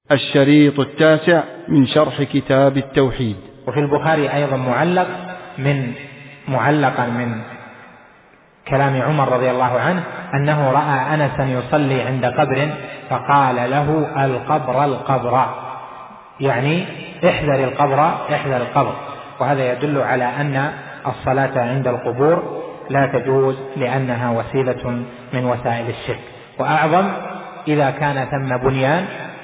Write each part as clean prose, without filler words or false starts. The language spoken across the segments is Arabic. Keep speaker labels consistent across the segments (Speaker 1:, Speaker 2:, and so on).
Speaker 1: الشريط 9 من شرح كتاب التوحيد.
Speaker 2: وفي البخاري أيضا معلقا من كلام عمر رضي الله عنه أنه رأى أنسا يصلي عند قبر فقال له القبر، يعني احذر القبر. وهذا يدل على أن الصلاة عند القبور لا تجوز لأنها وسيلة من وسائل الشرك، وأعظم إذا كان ثم بنيان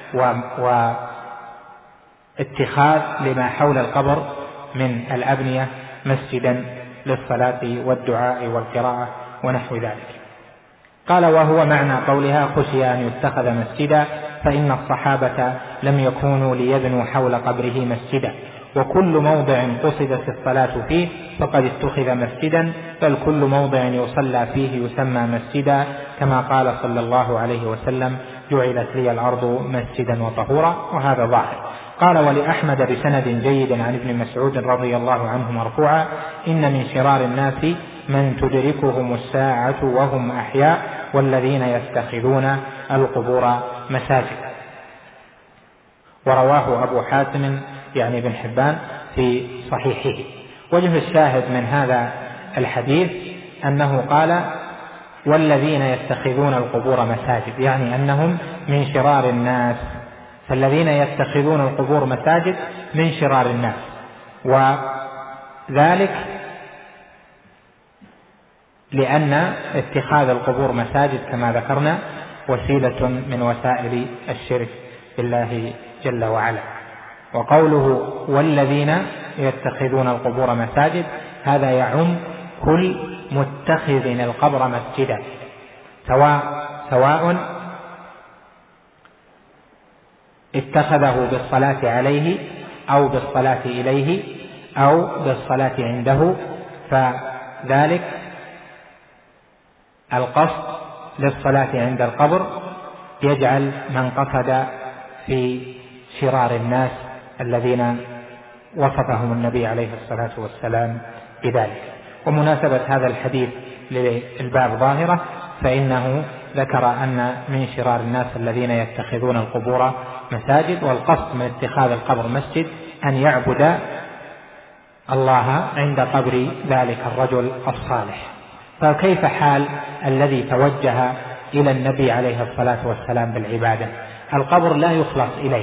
Speaker 2: واتخاذ لما حول القبر من الأبنية مسجدا للصلاة والدعاء والقراءة ونحو ذلك. قال: وهو معنى قولها خشي أن يتخذ مسجدا، فإن الصحابة لم يكونوا ليبنوا حول قبره مسجدا، وكل موضع قصدت الصلاة فيه فقد اتخذ مسجدا، بل كل موضع يصلى فيه يسمى مسجدا، كما قال صلى الله عليه وسلم: جعلت لي الأرض مسجدا وطهورا. وهذا ظاهر. قال: ولأحمد بسند جيد عن ابن مسعود رضي الله عنه مرفوعا: إن من شرار الناس من تدركهم الساعة وهم أحياء، والذين يتخذون القبور مساجد. ورواه أبو حاتم يعني بن حبان في صحيحه. وجه الشاهد من هذا الحديث أنه قال: والذين يتخذون القبور مساجد، يعني أنهم من شرار الناس، فالذين يتخذون القبور مساجد من شرار الناس، وذلك لأن اتخاذ القبور مساجد كما ذكرنا وسيلة من وسائل الشرك بالله جل وعلا. وقوله والذين يتخذون القبور مساجد هذا يعم كل متخذ القبر مسجدا، سواء اتخذه بالصلاة عليه أو بالصلاة إليه أو بالصلاة عنده، فذلك القصد للصلاة عند القبر يجعل من قصد في شرار الناس الذين وصفهم النبي عليه الصلاة والسلام بذلك. ومناسبة هذا الحديث للباب ظاهرة، فإنه ذكر أن من شرار الناس الذين يتخذون القبور مساجد، والقصد من اتخاذ القبر مسجد أن يعبد الله عند قبر ذلك الرجل الصالح. فكيف حال الذي توجه إلى النبي عليه الصلاة والسلام بالعبادة؟ القبر لا يخلص إليه،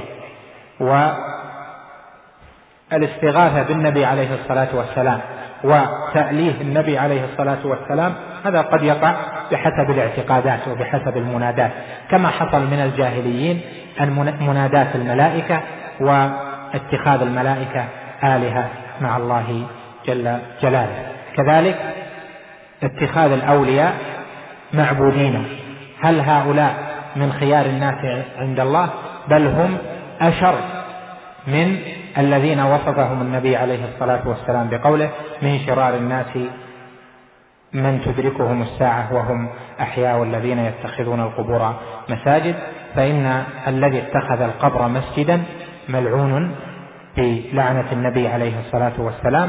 Speaker 2: والاستغاثة بالنبي عليه الصلاة والسلام وتأليه النبي عليه الصلاة والسلام هذا قد يقع بحسب الاعتقادات وبحسب المنادات، كما حصل من الجاهليين منادات الملائكة واتخاذ الملائكة آلهة مع الله جل جلاله. كذلك اتخاذ الأولياء معبودين، هل هؤلاء من خيار الناس عند الله؟ بل هم أشر من الذين وصفهم النبي عليه الصلاة والسلام بقوله من شرار الناس من تدركهم الساعة وهم أحياء والذين يتخذون القبور مساجد. فإن الذي اتخذ القبر مسجدا ملعون بلعنة النبي عليه الصلاة والسلام،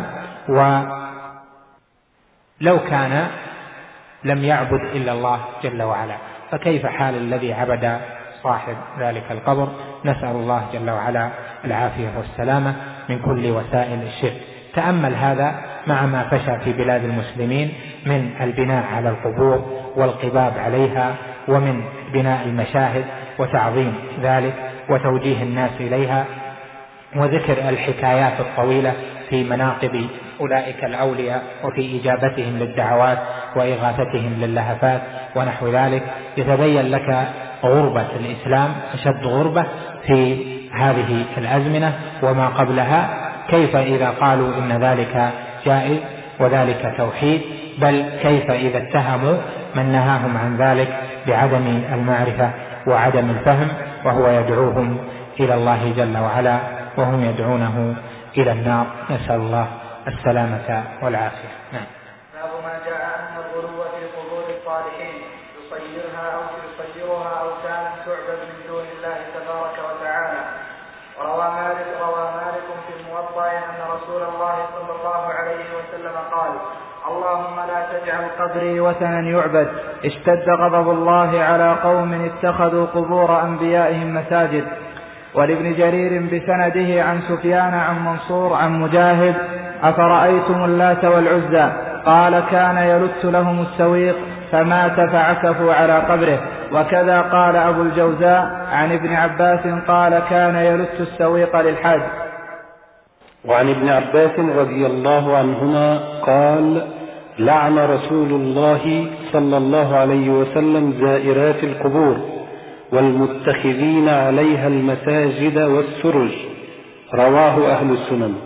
Speaker 2: ولو كان لم يعبد إلا الله جل وعلا، فكيف حال الذي عبد صاحب ذلك القبر؟ نسأل الله جل وعلا العافية والسلامة من كل وسائل الشرك. تأمل هذا مع ما فشى في بلاد المسلمين من البناء على القبور والقباب عليها، ومن بناء المشاهد وتعظيم ذلك وتوجيه الناس إليها، وذكر الحكايات الطويلة في مناقب أولئك الأولياء وفي إجابتهم للدعوات وإغاثتهم للهفات ونحو ذلك. يتبين لك غربة الإسلام أشد غربة في هذه الأزمنة وما قبلها، كيف إذا قالوا إن ذلك جائز وذلك توحيد، بل كيف إذا اتهموا من نهاهم عن ذلك بعدم المعرفة وعدم الفهم، وهو يدعوهم إلى الله جل وعلا وهم يدعونه إلى النار. نسأل الله السلامة والعافية.
Speaker 3: نعم. باب ما جاء أن الغلو في قبور الصالحين يصيرها أوثانا تعبد من دون الله تبارك وتعالى. وروى مالك في الموطأ أن رسول الله صلى الله عليه وسلم قال: اللهم لا تجعل قبري وثنا يعبد. اشتد غضب الله على قوم اتخذوا قبور أنبيائهم مساجد. ولابن جرير بسنده عن سفيان عن منصور عن مجاهد: أفرأيتم اللات والعزى؟ قال: كان يلت لهم السويق فمات فعكفوا على قبره. وكذا قال أبو الجوزاء عن ابن عباس قال: كان يلت السويق للحاج.
Speaker 4: وعن ابن عباس رضي الله عنهما قال: لعن رسول الله صلى الله عليه وسلم زائرات القبور والمتخذين عليها المساجد والسرج. رواه أهل السنن.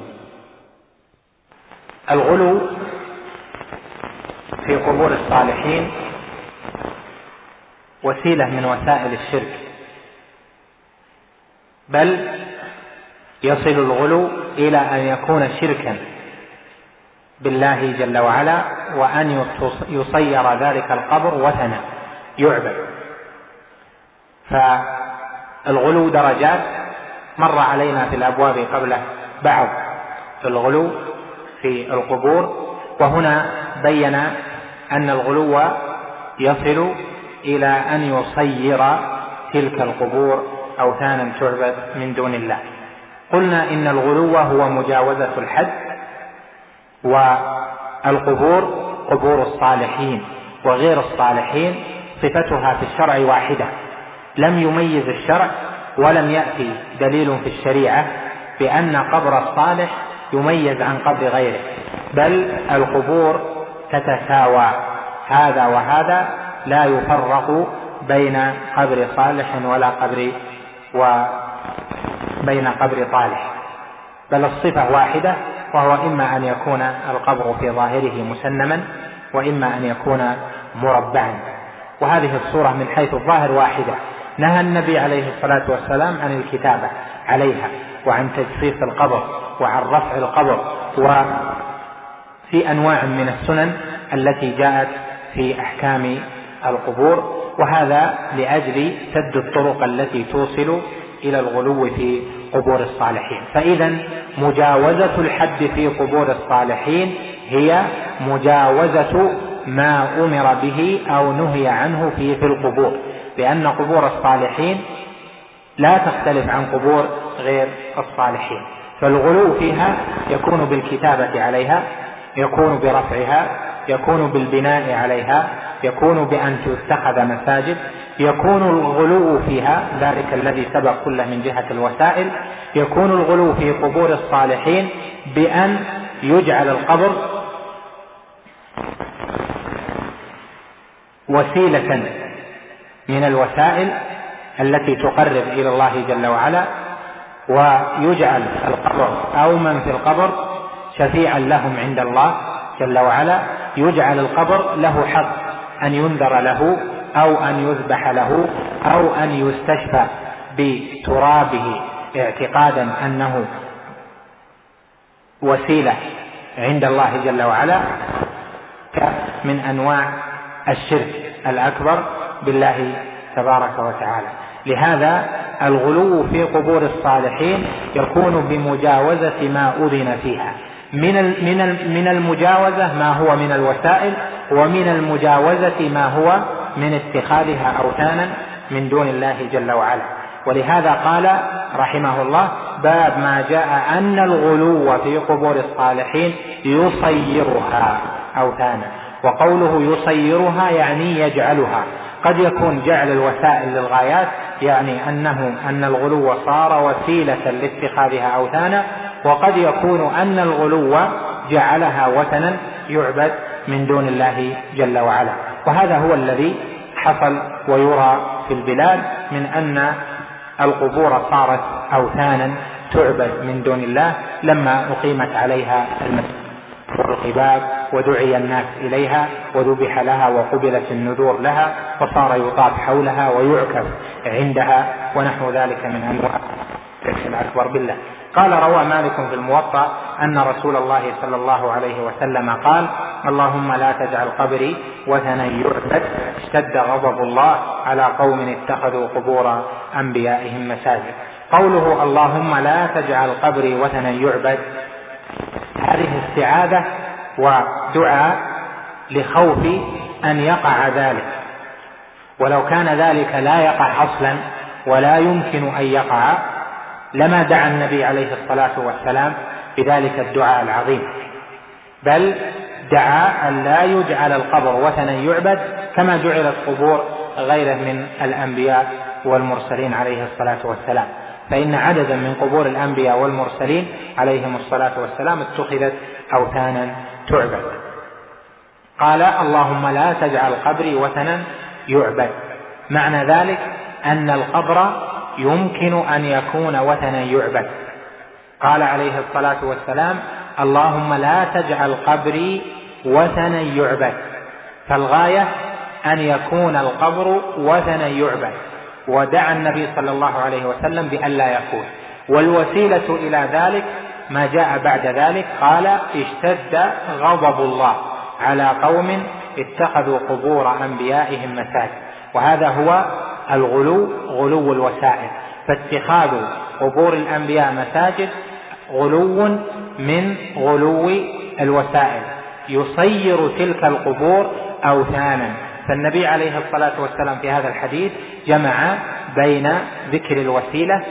Speaker 2: الغلو في قبور الصالحين وسيلة من وسائل الشرك، بل يصل الغلو إلى أن يكون شركا بالله جل وعلا، وأن يصير ذلك القبر وثنا يعبد. فالغلو درجات، مر علينا في الأبواب قبله بعض الغلو في القبور، وهنا بين أن الغلو يصل إلى أن يصير تلك القبور أوثانا تعبد من دون الله. قلنا إن الغلو هو مجاوزة الحد، والقبور قبور الصالحين وغير الصالحين صفتها في الشرع واحدة، لم يميز الشرع ولم يأتي دليل في الشريعة بأن قبر الصالح يميز عن قبر غيره، بل القبور تتساوى، هذا وهذا لا يفرق بين قبر صالح وبين قبر طالح، بل الصفة واحدة، وهو إما أن يكون القبر في ظاهره مسنما، وإما أن يكون مربعا. وهذه الصورة من حيث الظاهر واحدة. نهى النبي عليه الصلاة والسلام عن الكتابة عليها، وعن تجصيص القبر، وعن رفع القبر، وفي أنواع من السنن التي جاءت في أحكام القبور، وهذا لأجل سد الطرق التي توصل إلى الغلو في قبور الصالحين. فإذا مجاوزة الحد في قبور الصالحين هي مجاوزة ما أمر به أو نهي عنه في القبور، لأن قبور الصالحين لا تختلف عن قبور غير الصالحين. فالغلو فيها يكون بالكتابة عليها، يكون برفعها، يكون بالبناء عليها، يكون بأن تتخذ مساجد، يكون الغلو فيها ذلك الذي سبق كله من جهة الوسائل، يكون الغلو في قبور الصالحين بأن يجعل القبر وسيلة من الوسائل التي تقرب إلى الله جل وعلا، ويجعل القبر أو من في القبر شفيعا لهم عند الله جل وعلا، يجعل القبر له حق أن ينذر له أو أن يذبح له أو أن يستشفى بترابه اعتقادا أنه وسيلة عند الله جل وعلا، من أنواع الشرك الأكبر بالله تبارك وتعالى. لهذا الغلو في قبور الصالحين يكون بمجاوزة ما أذن فيها، من المجاوزة ما هو من الوسائل، ومن المجاوزة ما هو من اتخاذها أوثانا من دون الله جل وعلا. ولهذا قال رحمه الله: باب ما جاء أن الغلو في قبور الصالحين يصيرها أوثانا. وقوله يصيرها يعني يجعلها، قد يكون جعل الوسائل للغايات، يعني أن الغلو صار وسيلة لاتخاذها أوثانا، وقد يكون أن الغلو جعلها وثنا يعبد من دون الله جل وعلا. وهذا هو الذي حصل ويرى في البلاد، من أن القبور صارت أوثانا تعبد من دون الله لما أقيمت عليها المسجد والقباب، ودعي الناس إليها، وذبح لها، وقبلت النذور لها، وصار يطاف حولها ويعكف عندها، ونحو ذلك من أنواع الشرك الأكبر بالله. قال: روى مالك في الموطأ أن رسول الله صلى الله عليه وسلم قال: اللهم لا تجعل قبري وثنا يعبد، اشتد غضب الله على قوم اتخذوا قبور أنبيائهم مساجد. قوله اللهم لا تجعل قبري وثنا يعبد، هذه استعاذة ودعاء لخوف أن يقع ذلك، ولو كان ذلك لا يقع أصلا ولا يمكن أن يقع لما دعا النبي عليه الصلاة والسلام بذلك الدعاء العظيم، بل دعا أن لا يجعل القبر وثنا يعبد كما جعلت قبور غيره من الأنبياء والمرسلين عليه الصلاة والسلام، فإن عددا من قبور الأنبياء والمرسلين عليهم الصلاة والسلام اتخذت أوثانا تعبد. قال اللهم لا تجعل قبري وثنا يعبد، معنى ذلك أن القبر يمكن أن يكون وثنا يعبد. قال عليه الصلاة والسلام اللهم لا تجعل قبري وثنا يعبد، فالغاية أن يكون القبر وثنا يعبد، ودعا النبي صلى الله عليه وسلم بأن لا يكون، والوسيلة إلى ذلك ما جاء بعد ذلك، قال اشتد غضب الله على قوم اتخذوا قبور أنبيائهم مساجد، وهذا هو الغلو، غلو الوسائل، فاتخاذ قبور الأنبياء مساجد غلو من غلو الوسائل، يصير تلك القبور أوثانا. فالنبي عليه الصلاة والسلام في هذا الحديث جمع بين ذكر الوسيلة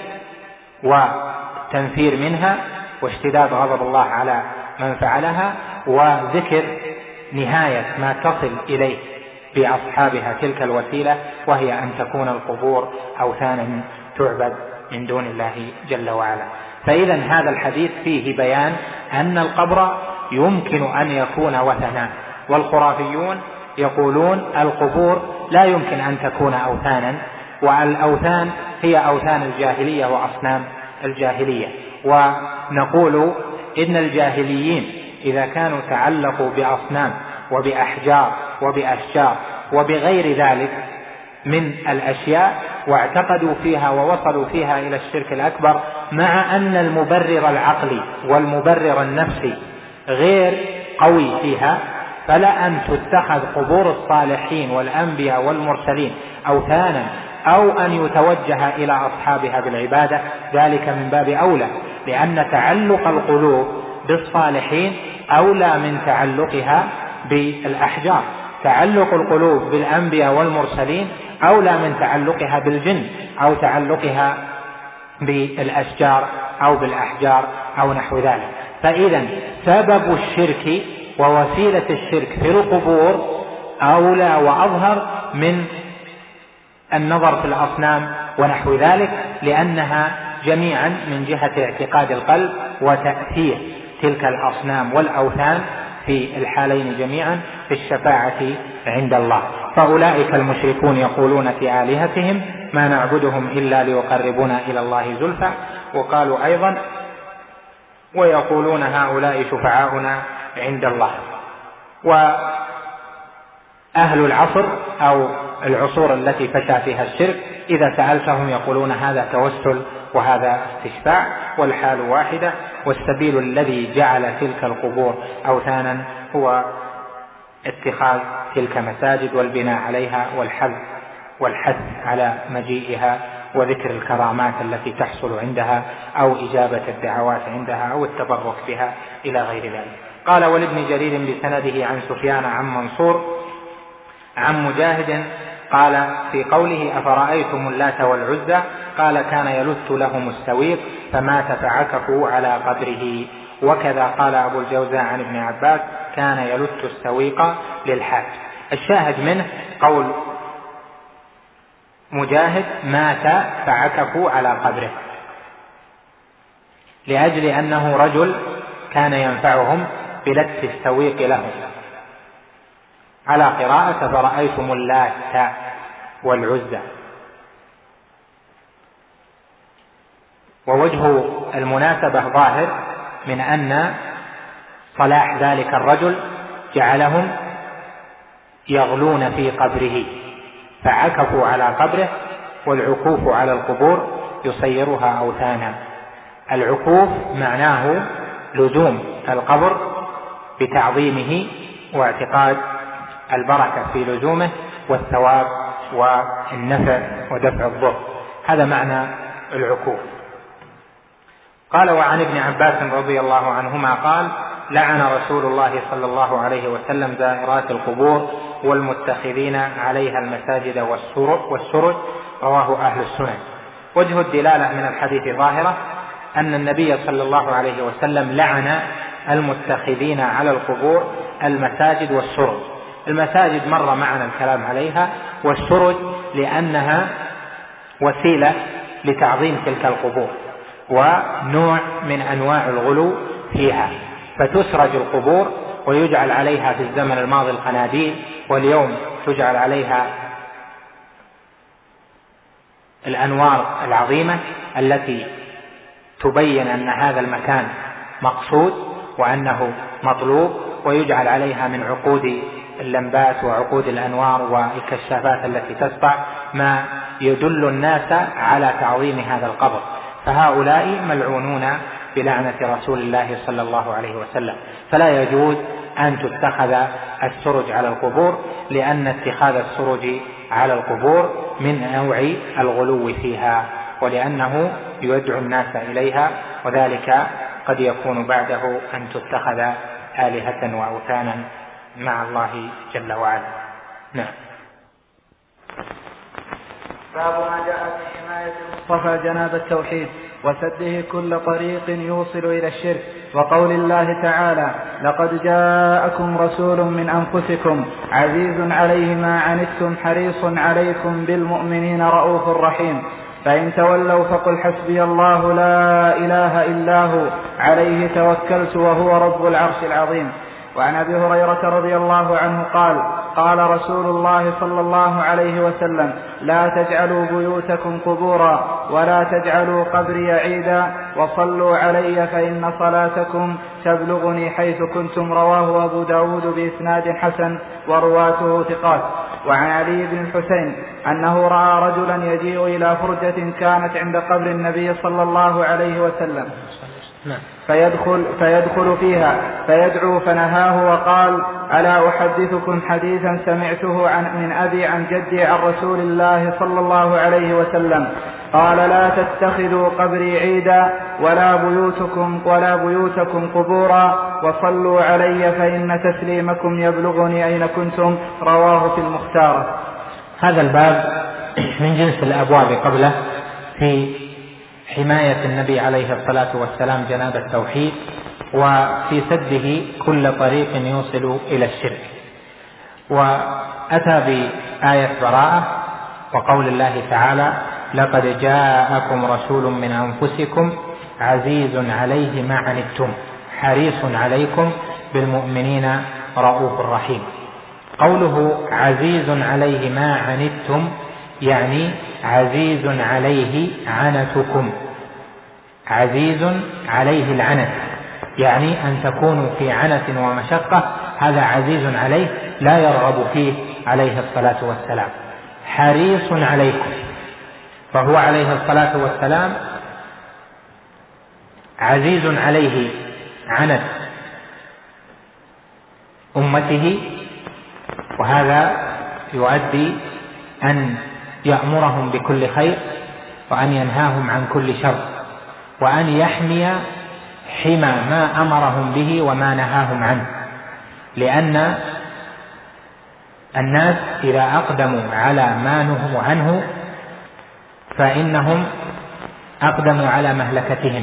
Speaker 2: وتنفير منها واشتداد غضب الله على من فعلها، وذكر نهاية ما تصل إليه بأصحابها تلك الوسيلة، وهي أن تكون القبور أوثانا تعبد من دون الله جل وعلا. فإذا هذا الحديث فيه بيان أن القبر يمكن أن يكون وثنا، والخرافيون يقولون القبور لا يمكن أن تكون أوثانا، والأوثان هي أوثان الجاهلية وأصنام الجاهلية. ونقول إن الجاهليين إذا كانوا تعلقوا بأصنام وبأحجار وبأشجار وبغير ذلك من الأشياء واعتقدوا فيها ووصلوا فيها إلى الشرك الأكبر، مع أن المبرر العقلي والمبرر النفسي غير قوي فيها، فلا أن تتخذ قبور الصالحين والأنبياء والمرسلين أوثانا، أو أن يتوجه إلى أصحابها بالعبادة، ذلك من باب أولى، لأن تعلق القلوب بالصالحين أولى من تعلقها بالأحجار. تعلق القلوب بالأنبياء والمرسلين أولى من تعلقها بالجن أو تعلقها بالأشجار أو بالأحجار أو نحو ذلك. فإذا سبب الشرك ووسيلة الشرك في القبور أولى وأظهر من النظر في الأصنام ونحو ذلك، لأنها جميعا من جهة اعتقاد القلب وتأثير تلك الأصنام والأوثان في الحالين جميعا في الشفاعة عند الله. فأولئك المشركون يقولون في آلهتهم ما نعبدهم إلا ليقربونا إلى الله زلفى، وقالوا أيضا ويقولون هؤلاء شفعاؤنا عند الله. وأهل العصر أو العصور التي فشى فيها الشرك إذا سألتهم يقولون هذا توسل وهذا استشفاع، والحال واحدة، والسبيل الذي جعل تلك القبور أوثانا هو اتخاذ تلك مساجد والبناء عليها والحث على مجيئها وذكر الكرامات التي تحصل عندها أو إجابة الدعوات عندها أو التبرك بها إلى غير ذلك. قال ولابن جرير بسنده عن سفيان عن منصور عن مجاهد قال في قوله أفرأيتم اللات والعزى، قال كان يلت لهم السويق فمات فعكفوا على قبره. وكذا قال أبو الجوزاء عن ابن عباس كان يلت السويق للحاج. الشاهد منه قول مجاهد مات فعكفوا على قبره، لأجل أنه رجل كان ينفعهم بلت السويق لهم، على قراءة فرأيتم اللات والعزى. ووجه المناسبة ظاهر من أن صلاح ذلك الرجل جعلهم يغلون في قبره، فعكفوا على قبره، والعكوف على القبور يصيرها أوثانا. العكوف معناه لزوم القبر بتعظيمه واعتقاد البركة في لزومه والثواب والنفع ودفع الضر، هذا معنى العكوف. قال وعن ابن عباس رضي الله عنهما قال لعن رسول الله صلى الله عليه وسلم زائرات القبور والمتخذين عليها المساجد والسرج، رواه أهل السنن. وجه الدلالة من الحديث ظاهرة أن النبي صلى الله عليه وسلم لعن المتخذين على القبور المساجد والسرج. المساجد مر معنا الكلام عليها، والسرج لأنها وسيلة لتعظيم تلك القبور ونوع من أنواع الغلو فيها، فتسرج القبور ويجعل عليها في الزمن الماضي القناديل، واليوم تجعل عليها الأنوار العظيمة التي تبين أن هذا المكان مقصود وأنه مطلوب، ويجعل عليها من عقود اللمبات وعقود الأنوار والكشافات التي تسطع ما يدل الناس على تعظيم هذا القبر. فهؤلاء ملعونون بلعنة رسول الله صلى الله عليه وسلم. فلا يجوز أن تتخذ السرج على القبور، لأن اتخاذ السرج على القبور من نوع الغلو فيها، ولأنه يدعو الناس إليها، وذلك قد يكون بعده أن تتخذ آلهة وأوثانا مع الله جل وعلا. نعم.
Speaker 3: باب ما جاء في حماية المصطفى جناب التوحيد وسده كل طريق يوصل إلى الشرك، وقول الله تعالى: لقد جاءكم رسول من أنفسكم عزيز عليه ما عنتم حريص عليكم بالمؤمنين رؤوف رحيم، فإن تولوا فقل حسبي الله لا إله إلا هو عليه توكلت وهو رب العرش العظيم. وعن أبي هريرة رضي الله عنه قال: قال رسول الله صلى الله عليه وسلم: لا تجعلوا بيوتكم قبورا ولا تجعلوا قبري عيدا وصلوا علي فإن صلاتكم تبلغني حيث كنتم. رواه أبو داود بإسناد حسن ورواته ثقات. وعن علي بن الحسين أنه رأى رجلا يجيء إلى فرجة كانت عند قبر النبي صلى الله عليه وسلم فيدخل فيها فيدعو، فنهاه وقال: ألا أحدثكم حديثا سمعته من أبي عن جدي عن رسول الله صلى الله عليه وسلم قال: لا تتخذوا قبري عيدا ولا بيوتكم قبورا وصلوا علي فإن تسليمكم يبلغني أين كنتم. رواه في المختار.
Speaker 2: هذا الباب من جنس الأبواب قبله في حماية النبي عليه الصلاة والسلام جناب التوحيد، وفي سده كل طريق يوصل إلى الشرك. وأتى بآية براءة وقول الله تعالى: لقد جاءكم رسول من أنفسكم عزيز عليه ما عنتم حريص عليكم بالمؤمنين رؤوف رحيم. قوله عزيز عليه ما عنتم يعني عزيز عليه عنتكم، عزيز عليه العنت، يعني أن تكونوا في عنت ومشقة، هذا عزيز عليه لا يرغب فيه عليه الصلاة والسلام. حريص عليكم، فهو عليه الصلاة والسلام عزيز عليه عنت أمته، وهذا يؤدي أن يأمرهم بكل خير وأن ينهاهم عن كل شر، وأن يحمي حمى ما أمرهم به وما نهاهم عنه، لأن الناس إذا أقدموا على ما نهوا عنه فإنهم أقدموا على مهلكتهم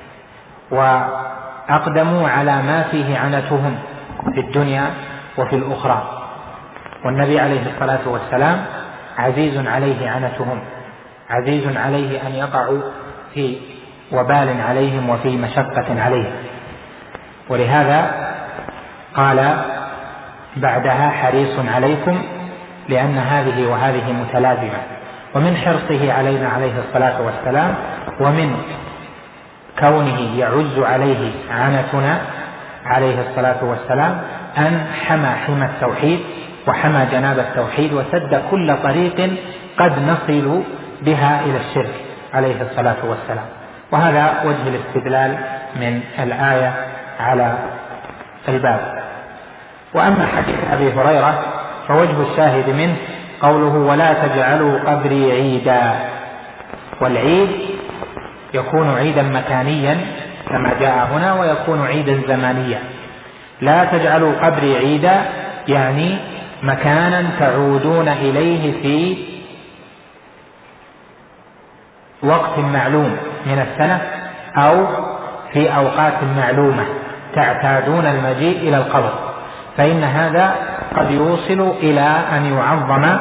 Speaker 2: وأقدموا على ما فيه عنتهم في الدنيا وفي الأخرى. والنبي عليه الصلاة والسلام عزيز عليه عنتهم، عزيز عليه أن يقعوا في وبال عليهم وفي مشقة عليهم، ولهذا قال بعدها حريص عليكم، لأن هذه وهذه متلازمة. ومن حرصه علينا عليه الصلاة والسلام ومن كونه يعز عليه عنتنا عليه الصلاة والسلام أن حمى التوحيد وحمى جناب التوحيد وسد كل طريق قد نصل بها إلى الشرك عليه الصلاة والسلام. وهذا وجه الاستدلال من الآية على الباب. وأما حديث أبي هريرة فوجه الشاهد منه قوله: ولا تجعلوا قبري عيدا. والعيد يكون عيدا مكانيا كما جاء هنا، ويكون عيدا زمانيا. لا تجعلوا قبري عيدا يعني مكانا تعودون إليه في وقت معلوم من السنة أو في أوقات معلومة تعتادون المجيء إلى القبر، فإن هذا قد يوصل إلى أن يعظم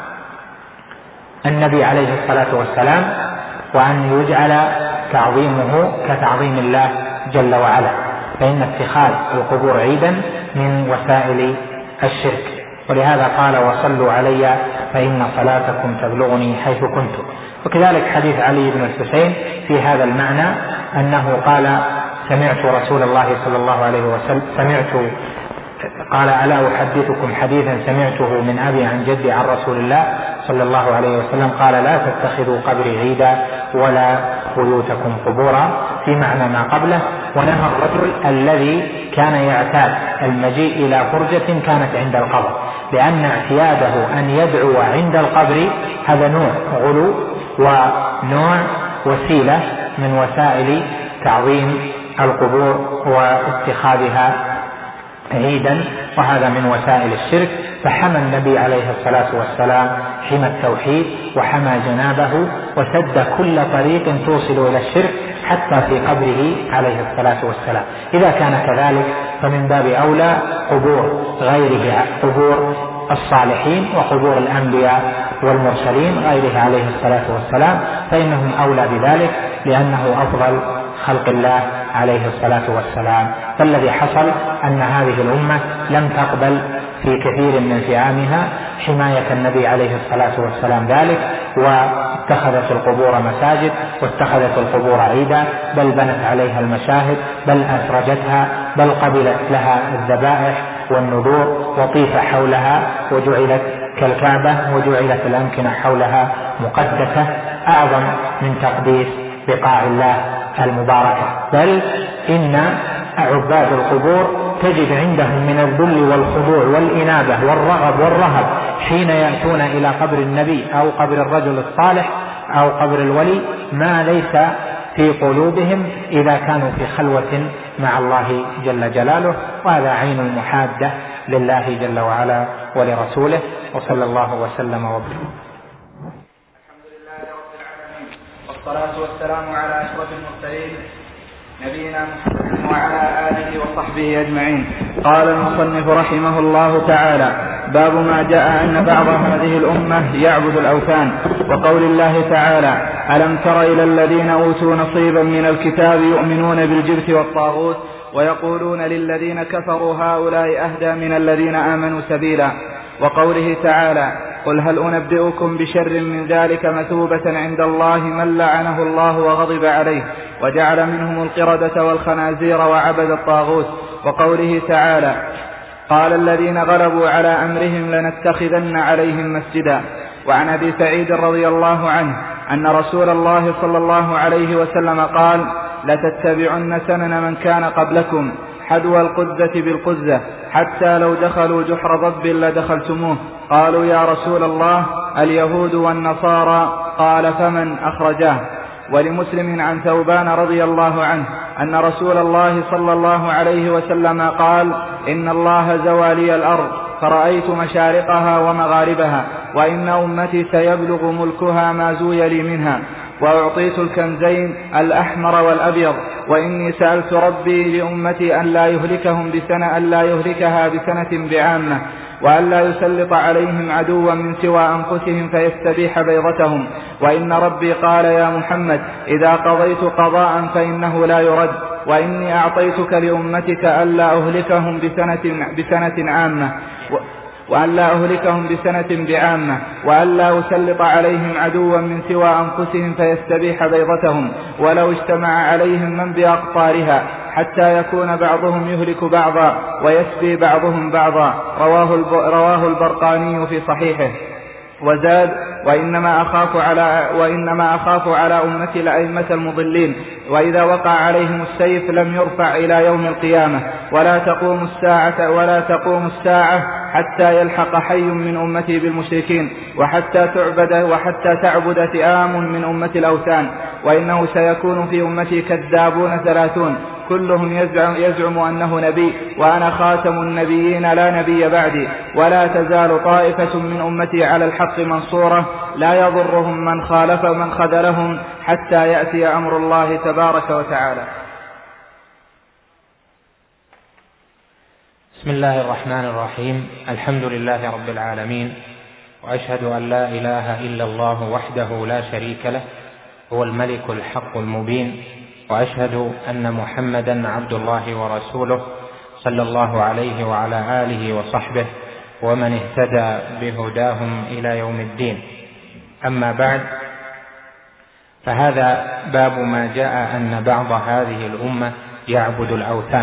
Speaker 2: النبي عليه الصلاة والسلام، وأن يجعل تعظيمه كتعظيم الله جل وعلا، فإن اتخاذ القبور عيدا من وسائل الشرك. ولهذا قال: وصلوا علي فإن صلاتكم تبلغني حيث كنتم. وكذلك حديث علي بن الحسين في هذا المعنى، أنه قال: سمعت رسول الله صلى الله عليه وسلم قال: ألا أحدثكم حديثا سمعته من أبي عن جدي عن رسول الله صلى الله عليه وسلم قال: لا تتخذوا قبري عيدا ولا بيوتكم قبورا، في معنى ما قبله. ونهى الرجل الذي كان يعتاد المجيء إلى فرجة كانت عند القبر، لأن اعتياده أن يدعو عند القبر هذا نوع غلو ونوع وسيلة من وسائل تعظيم القبور واتخاذها عيدا، وهذا من وسائل الشرك. فحمى النبي عليه الصلاة والسلام حمى التوحيد، وحمى جنابه، وسد كل طريق توصل إلى الشرك حتى في قبره عليه الصلاة والسلام. إذا كان كذلك فمن باب أولى قبور غيره، قبور الصالحين وقبور الأنبياء والمرسلين غيره عليه الصلاة والسلام، فإنهم أولى بذلك، لأنه أفضل خلق الله عليه الصلاة والسلام. فالذي حصل أن هذه الأمة لم تقبل في كثير من فئامها حماية النبي عليه الصلاة والسلام ذلك، واتخذت القبور مساجد، واتخذت القبور عيدا، بل بنت عليها المشاهد، بل أسرجتها، بل قبلت لها الذبائح والنذور، وطيف حولها وجعلت كالكعبة، وجعلت الأمكنة حولها مقدسة، أعظم من تقديس بقاع الله المباركة. بل إن عباد القبور تجد عندهم من الذل والخضوع والإنابة والرغب والرهب حين يأتون إلى قبر النبي أو قبر الرجل الصالح أو قبر الولي ما ليس في قلوبهم إذا كانوا في خلوة مع الله جل جلاله. وهذا عين المحادة لله جل وعلا ولرسوله، وصلى الله وسلم وبارك.
Speaker 3: الحمد لله رب العالمين، والصلاة والسلام على أشرف المرسلين نبينا محمد وعلى آله وصحبه أجمعين. قال المصنف رحمه الله تعالى: باب ما جاء أن بعض هذه الأمة يعبد الأوثان، وقول الله تعالى: ألم تر إلى الذين أوتوا نصيبا من الكتاب يؤمنون بالجبت والطاغوت ويقولون للذين كفروا هؤلاء أهدى من الذين آمنوا سبيلا. وقوله تعالى: قل هل أنبئكم بشر من ذلك مثوبة عند الله من لعنه الله وغضب عليه وجعل منهم القردة والخنازير وعبد الطاغوت. وقوله تعالى: قال الذين غلبوا على أمرهم لنتخذن عليهم مسجدا. وعن أبي سعيد رضي الله عنه أن رسول الله صلى الله عليه وسلم قال: لتتبعن سنن من كان قبلكم حدو القزة بالقزة حتى لو دخلوا جحر ضب لدخلتموه. قالوا: يا رسول الله اليهود والنصارى؟ قال: فمن أخرجاه. ولمسلم عن ثوبان رضي الله عنه أن رسول الله صلى الله عليه وسلم قال: إن الله زوى لي الأرض فرأيت مشارقها ومغاربها، وإن أمتي سيبلغ ملكها ما زوي لي منها، وأعطيت الكنزين الأحمر والأبيض، وإني سألت ربي لأمتي أن لا يهلكها بسنة بعامة، وأن لا يسلط عليهم عدوا من سوى أنفسهم فيستبيح بيضتهم. وإن ربي قال: يا محمد إذا قضيت قضاء فإنه لا يرد، وإني أعطيتك لأمتك ألا أهلكهم بسنة عامة وألا أسلط عليهم عدوا من سوى أنفسهم فيستبيح بيضتهم، ولو اجتمع عليهم من بأقطارها حتى يكون بعضهم يهلك بعضا ويسبي بعضهم بعضا. رواه البرقاني في صحيحه. وزاد: وإنما أخاف على أمتي الأئمة المضلين، وإذا وقع عليهم السيف لم يرفع إلى يوم القيامة، ولا تقوم الساعة حتى يلحق حي من أمتي بالمشركين، وحتى تعبد فئام من أمة الأوثان. وإنه سيكون في أمتي كذابون 30 كلهم يزعم أنه نبي، وأنا خاتم النبيين لا نبي بعدي، ولا تزال طائفة من أمتي على الحق منصورة، لا يضرهم من خالف من خذلهم حتى يأتي أمر الله تبارك وتعالى.
Speaker 2: بسم الله الرحمن الرحيم. الحمد لله رب العالمين، وأشهد أن لا إله إلا الله وحده لا شريك له، هو الملك الحق المبين، وأشهد أن محمدا عبد الله ورسوله صلى الله عليه وعلى آله وصحبه ومن اهتدى بهداهم إلى يوم الدين. أما بعد، فهذا باب ما جاء أن بعض هذه الأمة يعبد الأوثان.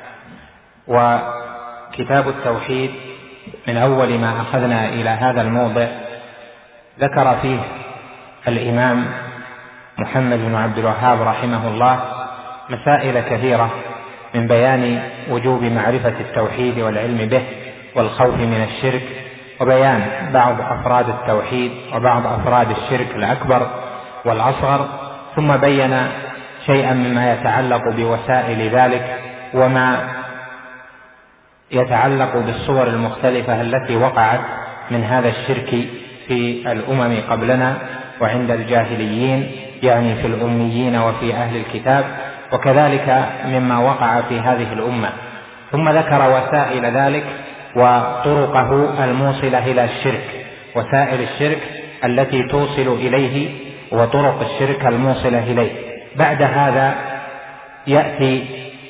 Speaker 2: وكتاب التوحيد من أول ما أخذنا إلى هذا الموضع ذكر فيه الإمام محمد بن عبد الوهاب رحمه الله مسائل كثيرة من بيان وجوب معرفة التوحيد والعلم به والخوف من الشرك، وبيان بعض أفراد التوحيد وبعض أفراد الشرك الأكبر والأصغر، ثم بين شيئا مما يتعلق بوسائل ذلك وما يتعلق بالصور المختلفة التي وقعت من هذا الشرك في الأمم قبلنا وعند الجاهليين، يعني في الأميين وفي أهل الكتاب، وكذلك مما وقع في هذه الأمة. ثم ذكر وسائل ذلك وطرقه الموصلة إلى الشرك، وسائل الشرك التي توصل إليه وطرق الشرك الموصلة إليه. بعد هذا يأتي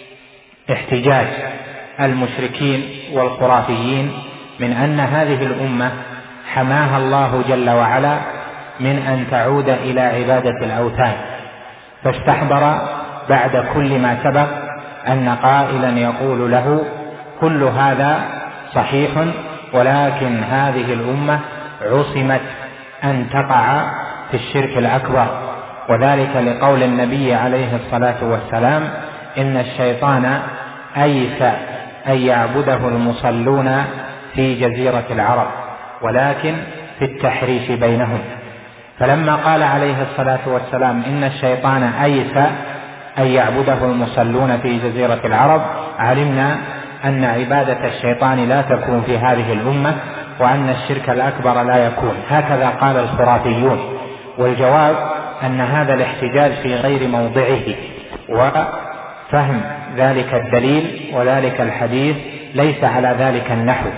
Speaker 2: احتجاج المشركين والخرافيين من أن هذه الأمة حماها الله جل وعلا من أن تعود إلى عبادة الأوثان، فاستحضر بعد كل ما سبق أن قائلا يقول له: كل هذا صحيح، ولكن هذه الأمة عصمت أن تقع في الشرك الأكبر، وذلك لقول النبي عليه الصلاة والسلام: إن الشيطان أيس أن يعبده المصلون في جزيرة العرب، ولكن في التحريش بينهم. فلما قال عليه الصلاة والسلام إن الشيطان أيس أن يعبده المصلون في جزيرة العرب، علمنا أن عبادة الشيطان لا تكون في هذه الأمة، وأن الشرك الأكبر لا يكون. هكذا قال الخرافيون. والجواب أن هذا الاحتجاج في غير موضعه، وفهم ذلك الدليل وذلك الحديث ليس على ذلك النحو.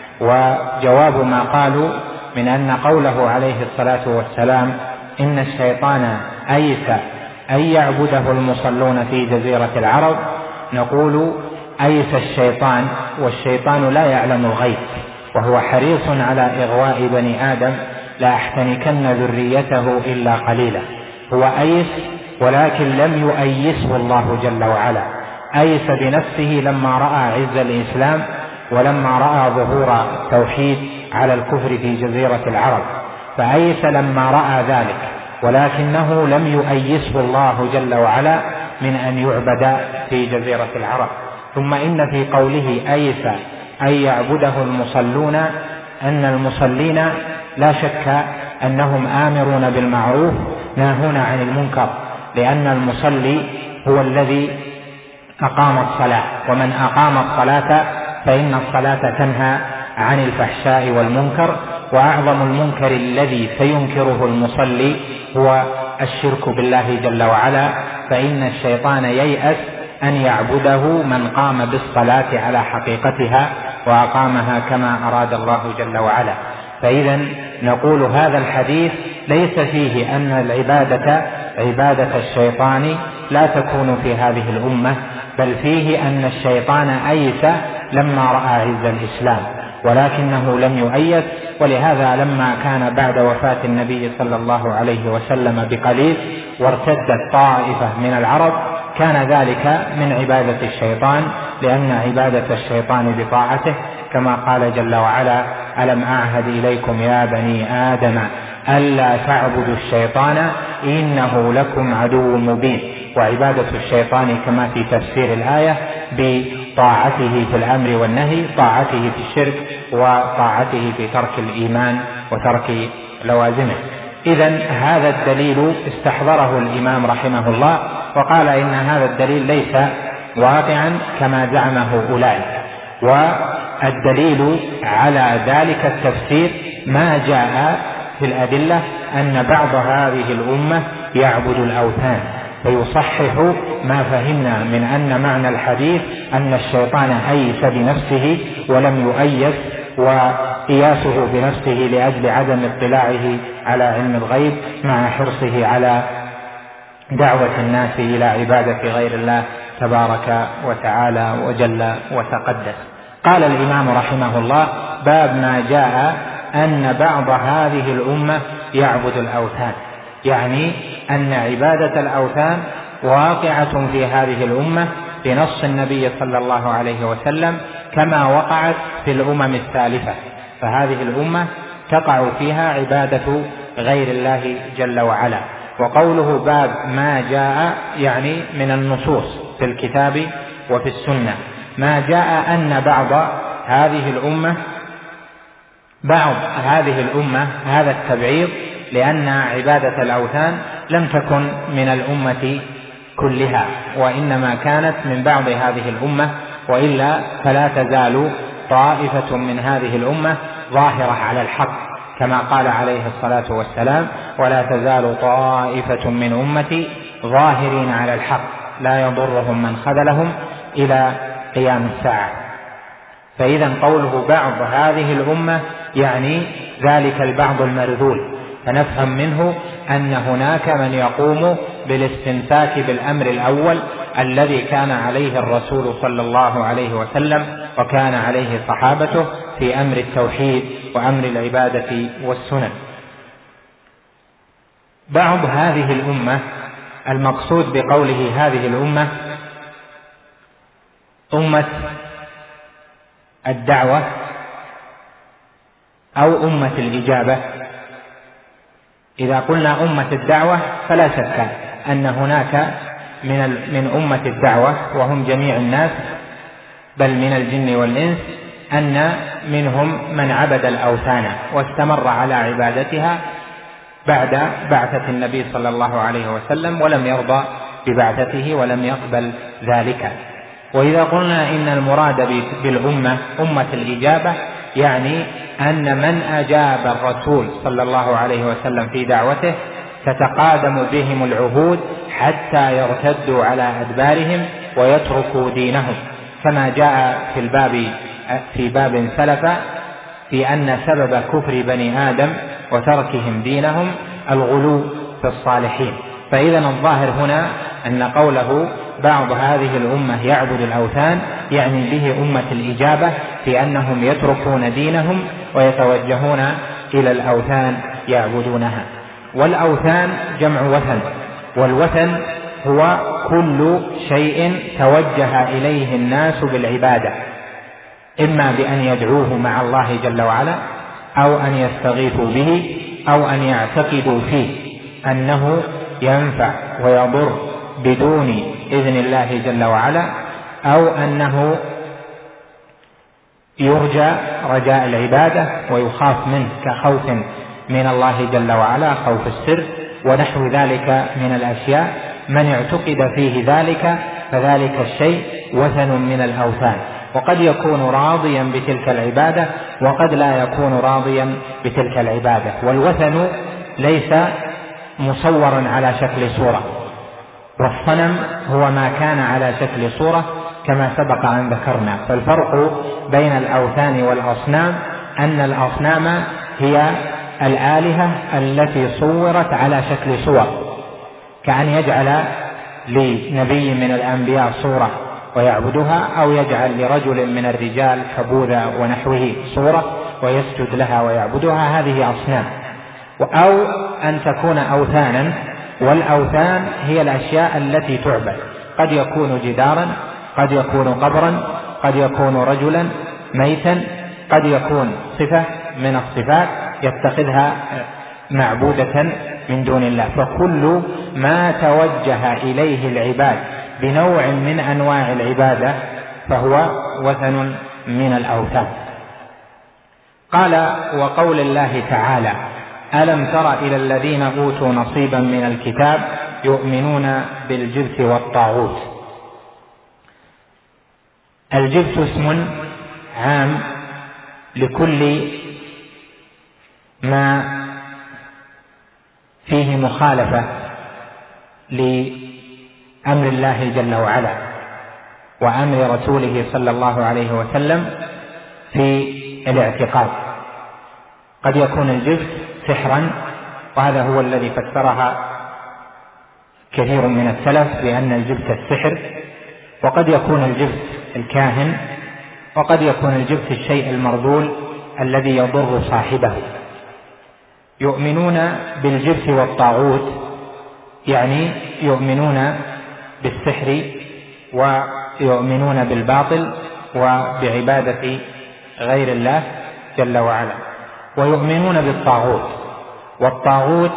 Speaker 2: وجواب ما قالوا من أن قوله عليه الصلاة والسلام إن الشيطان أيس أن يعبده المصلون في جزيرة العرب، نقول: أيس الشيطان، والشيطان لا يعلم الغيب، وهو حريص على إغواء بني آدم، لا أحتنكن ذريته إلا قليلا. هو أيس، ولكن لم يؤيسه الله جل وعلا. أيس بنفسه لما رأى عز الإسلام، ولما رأى ظهور التوحيد على الكفر في جزيرة العرب، فأيس لما رأى ذلك، ولكنه لم يؤيسه الله جل وعلا من أن يعبد في جزيرة العرب. ثم إن في قوله أيس أن يعبده المصلون أن المصلين لا شك أنهم آمرون بالمعروف ناهون عن المنكر، لأن المصلي هو الذي أقام الصلاة، ومن أقام الصلاة فإن الصلاة تنهى عن الفحشاء والمنكر. وأعظم المنكر الذي سينكره المصلي هو الشرك بالله جل وعلا، فإن الشيطان ييأس أن يعبده من قام بالصلاة على حقيقتها وأقامها كما أراد الله جل وعلا. فإذا نقول هذا الحديث ليس فيه أن العبادة عبادة الشيطان لا تكون في هذه الأمة، بل فيه أن الشيطان أيس لما رأى عز الإسلام، ولكنه لم يؤيس. ولهذا لما كان بعد وفاة النبي صلى الله عليه وسلم بقليل وارتدت طائفة من العرب، كان ذلك من عبادة الشيطان، لأن عبادة الشيطان بطاعته، كما قال جل وعلا: ألم أعهد إليكم يا بني آدم ألا تعبدوا الشيطان إنه لكم عدو مبين. وعبادة الشيطان كما في تفسير الآية بطاعته في الأمر والنهي، طاعته في الشرك، وطاعته في ترك الإيمان وترك لوازمه. إذن هذا الدليل استحضره الإمام رحمه الله، وقال إن هذا الدليل ليس واقعا كما زعمه أولئك. والدليل على ذلك التفسير ما جاء في الأدلة أن بعض هذه الأمة يعبد الأوثان، فيصحح ما فهمنا من أن معنى الحديث أن الشيطان أيس بنفسه ولم يؤيس، وقياسه بنفسه لأجل عدم اطلاعه على علم الغيب مع حرصه على دعوة الناس إلى عبادة غير الله تبارك وتعالى وجل وتقدس. قال الإمام رحمه الله: باب ما جاء أن بعض هذه الأمة يعبد الأوثان، يعني أن عبادة الأوثان واقعة في هذه الأمة بنص النبي صلى الله عليه وسلم كما وقعت في الأمم السالفة، فهذه الأمة تقع فيها عبادة غير الله جل وعلا. وقوله باب ما جاء يعني من النصوص في الكتاب وفي السنة، ما جاء أن بعض هذه الأمة هذا التبعيض، لأن عبادة الأوثان لم تكن من الأمة كلها، وإنما كانت من بعض هذه الأمة، وإلا فلا تزال طائفة من هذه الأمة ظاهرة على الحق، كما قال عليه الصلاة والسلام: ولا تزال طائفة من أمتي ظاهرين على الحق لا يضرهم من خذلهم إلى قيام الساعة. فإذا قوله بعض هذه الأمة يعني ذلك البعض المرذول، فنفهم منه أن هناك من يقوم بالاستمساك بالأمر الأول الذي كان عليه الرسول صلى الله عليه وسلم وكان عليه صحابته في أمر التوحيد وأمر العبادة والسنن. بعض هذه الأمة، المقصود بقوله هذه الأمة أمة الدعوة أو أمة الإجابة. إذا قلنا أمة الدعوة فلا شك أن هناك من أمة الدعوة وهم جميع الناس بل من الجن والإنس، أن منهم من عبد الأوثان واستمر على عبادتها بعد بعثة النبي صلى الله عليه وسلم ولم يرضى ببعثته ولم يقبل ذلك. وإذا قلنا إن المراد بالأمة أمة الإجابة يعني أن من أجاب الرسول صلى الله عليه وسلم في دعوته تتقادم بهم العهود حتى يرتدوا على أدبارهم ويتركوا دينهم، كما جاء في باب سلف في أن سبب كفر بني آدم وتركهم دينهم الغلو في الصالحين. فإذا الظاهر هنا أن قوله بعض هذه الأمة يعبد الأوثان يعني به أمة الإجابة، في أنهم يتركون دينهم ويتوجهون إلى الأوثان يعبدونها. والأوثان جمع وثن، والوثن هو كل شيء توجه إليه الناس بالعبادة، إما بأن يدعوه مع الله جل وعلا أو أن يستغيثوا به أو أن يعتقدوا فيه أنه ينفع ويضر بدون إذن الله جل وعلا، أو أنه يرجى رجاء العبادة ويخاف منه كخوف من الله جل وعلا، خوف السر ونحو ذلك من الأشياء. من اعتقد فيه ذلك فذلك الشيء وثن من الأوثان، وقد يكون راضيا بتلك العبادة وقد لا يكون راضيا بتلك العبادة. والوثن ليس مصورا على شكل صورة، والصنم هو ما كان على شكل صورة كما سبق أن ذكرنا. فالفرق بين الأوثان والأصنام أن الأصنام هي الآلهة التي صورت على شكل صور، كأن يجعل لنبي من الأنبياء صورة ويعبدها، أو يجعل لرجل من الرجال كبوذا ونحوه صورة ويسجد لها ويعبدها، هذه أصنام. أو أن تكون أوثانا، والأوثان هي الأشياء التي تعبد، قد يكون جدارا، قد يكون قبرا، قد يكون رجلا ميتا، قد يكون صفة من الصفات يتخذها معبودة من دون الله. فكل ما توجه إليه العباد بنوع من أنواع العبادة فهو وثن من الأوثان. قال: وقول الله تعالى: ألم تر إلى الذين أوتوا نصيبا من الكتاب يؤمنون بالجبت والطاغوت. الجبت اسم عام لكل ما فيه مخالفة لأمر الله جل وعلا وأمر رسوله صلى الله عليه وسلم في الاعتقاد. قد يكون الجبت سحرا، وهذا هو الذي فسرها كثير من السلف بأن الجبت السحر، وقد يكون الجبت الكاهن، وقد يكون الجبت الشيء المرذول الذي يضر صاحبه. يؤمنون بالجبت والطاغوت، يعني يؤمنون بالسحر ويؤمنون بالباطل وبعبادة غير الله جل وعلا، ويؤمنون بالطاغوت. والطاغوت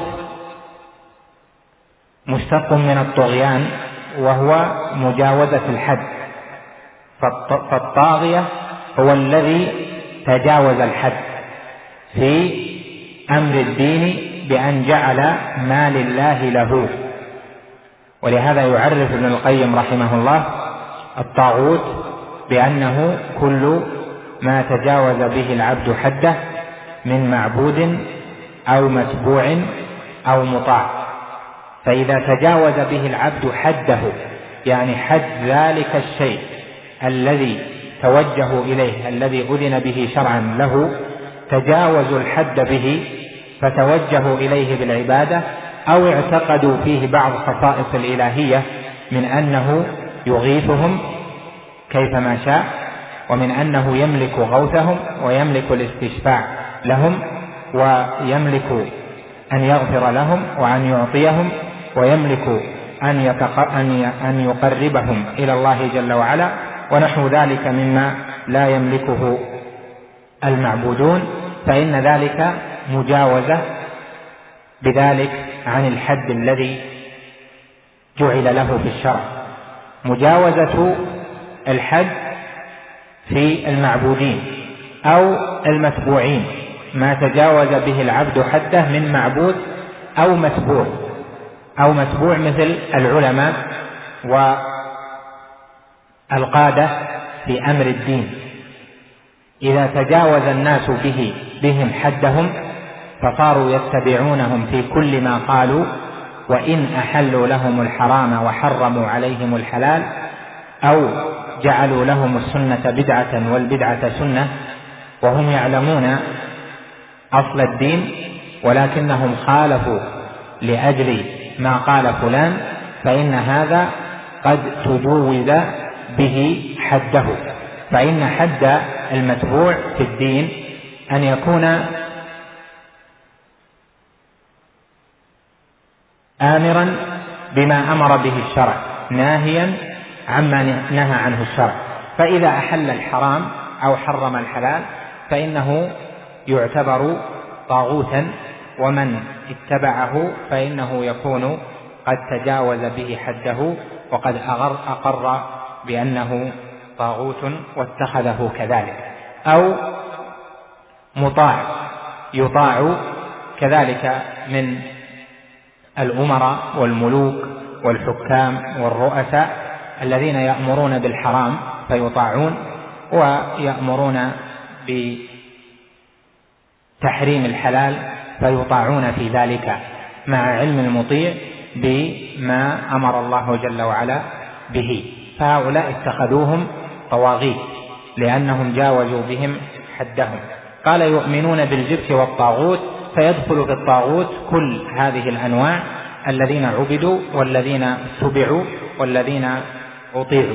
Speaker 2: مشتق من الطغيان وهو مجاوزة الحد، فالطاغية هو الذي تجاوز الحد في أمر الدين بأن جعل ما لله له. ولهذا يعرف ابن القيم رحمه الله الطاغوت بأنه كل ما تجاوز به العبد حده من معبود أو متبوع أو مطاع. فإذا تجاوز به العبد حده، يعني حد ذلك الشيء الذي توجهوا إليه الذي أذن به شرعا له، تجاوزوا الحد به فتوجهوا إليه بالعبادة، أو اعتقدوا فيه بعض خصائص الإلهية من أنه يغيثهم كيفما شاء، ومن أنه يملك غوثهم ويملك الاستشفاع لهم، ويملك أن يغفر لهم وأن يعطيهم، ويملك أن يقربهم إلى الله جل وعلا، ونحو ذلك مما لا يملكه المعبودون، فإن ذلك مجاوزة بذلك عن الحد الذي جعل له في الشرع. مجاوزة الحد في المعبودين أو المتبوعين، ما تجاوز به العبد حده من معبود أو متبوع، أو متبوع مثل العلماء والقادة في أمر الدين. إذا تجاوز الناس بهم حدهم فصاروا يتبعونهم في كل ما قالوا، وإن أحلوا لهم الحرام وحرموا عليهم الحلال، أو جعلوا لهم السنة بدعة والبدعة سنة، وهم يعلمون أصل الدين ولكنهم خالفوا لأجل ما قال فلان، فإن هذا قد تجوز به حده. فإن حد المتبوع في الدين أن يكون آمرا بما أمر به الشرع، ناهيا عما نهى عنه الشرع. فإذا أحل الحرام أو حرم الحلال فإنه يعتبر طاغوتا، ومن اتبعه فإنه يكون قد تجاوز به حده وقد أقر بأنه طاغوت واتخذه كذلك. أو مطاع، يطاع كذلك من الأمراء والملوك والحكام والرؤساء الذين يأمرون بالحرام فيطاعون، ويأمرون بتحريم الحلال فيطاعون في ذلك، مع علم المطيع بما أمر الله جل وعلا به. فهؤلاء اتخذوهم طواغيت لأنهم جاوزوا بهم حدهم. قال يؤمنون بالجبت والطاغوت، فيدخل في الطاغوت كل هذه الأنواع، الذين عبدوا والذين اتبعوا والذين أطيعوا.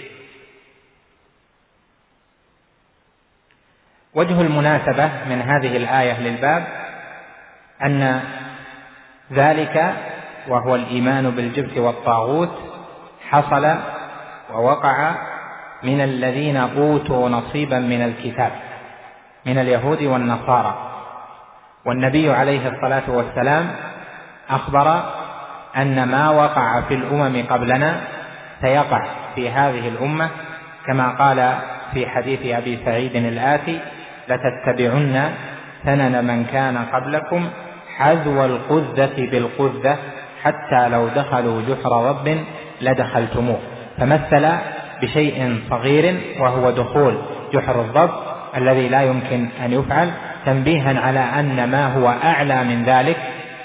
Speaker 2: وجه المناسبة من هذه الآية للباب أن ذلك وهو الإيمان بالجبت والطاغوت حصل ووقع من الذين أوتوا نصيبا من الكتاب من اليهود والنصارى، والنبي عليه الصلاة والسلام أخبر أن ما وقع في الأمم قبلنا سيقع في هذه الأمة، كما قال في حديث أبي سعيد الآتي: لتتبعن سنن من كان قبلكم حذو القذة بالقذة حتى لو دخلوا جحر رب لدخلتموه. فمثل بشيء صغير وهو دخول جحر الضب الذي لا يمكن أن يفعل، تنبيها على أن ما هو أعلى من ذلك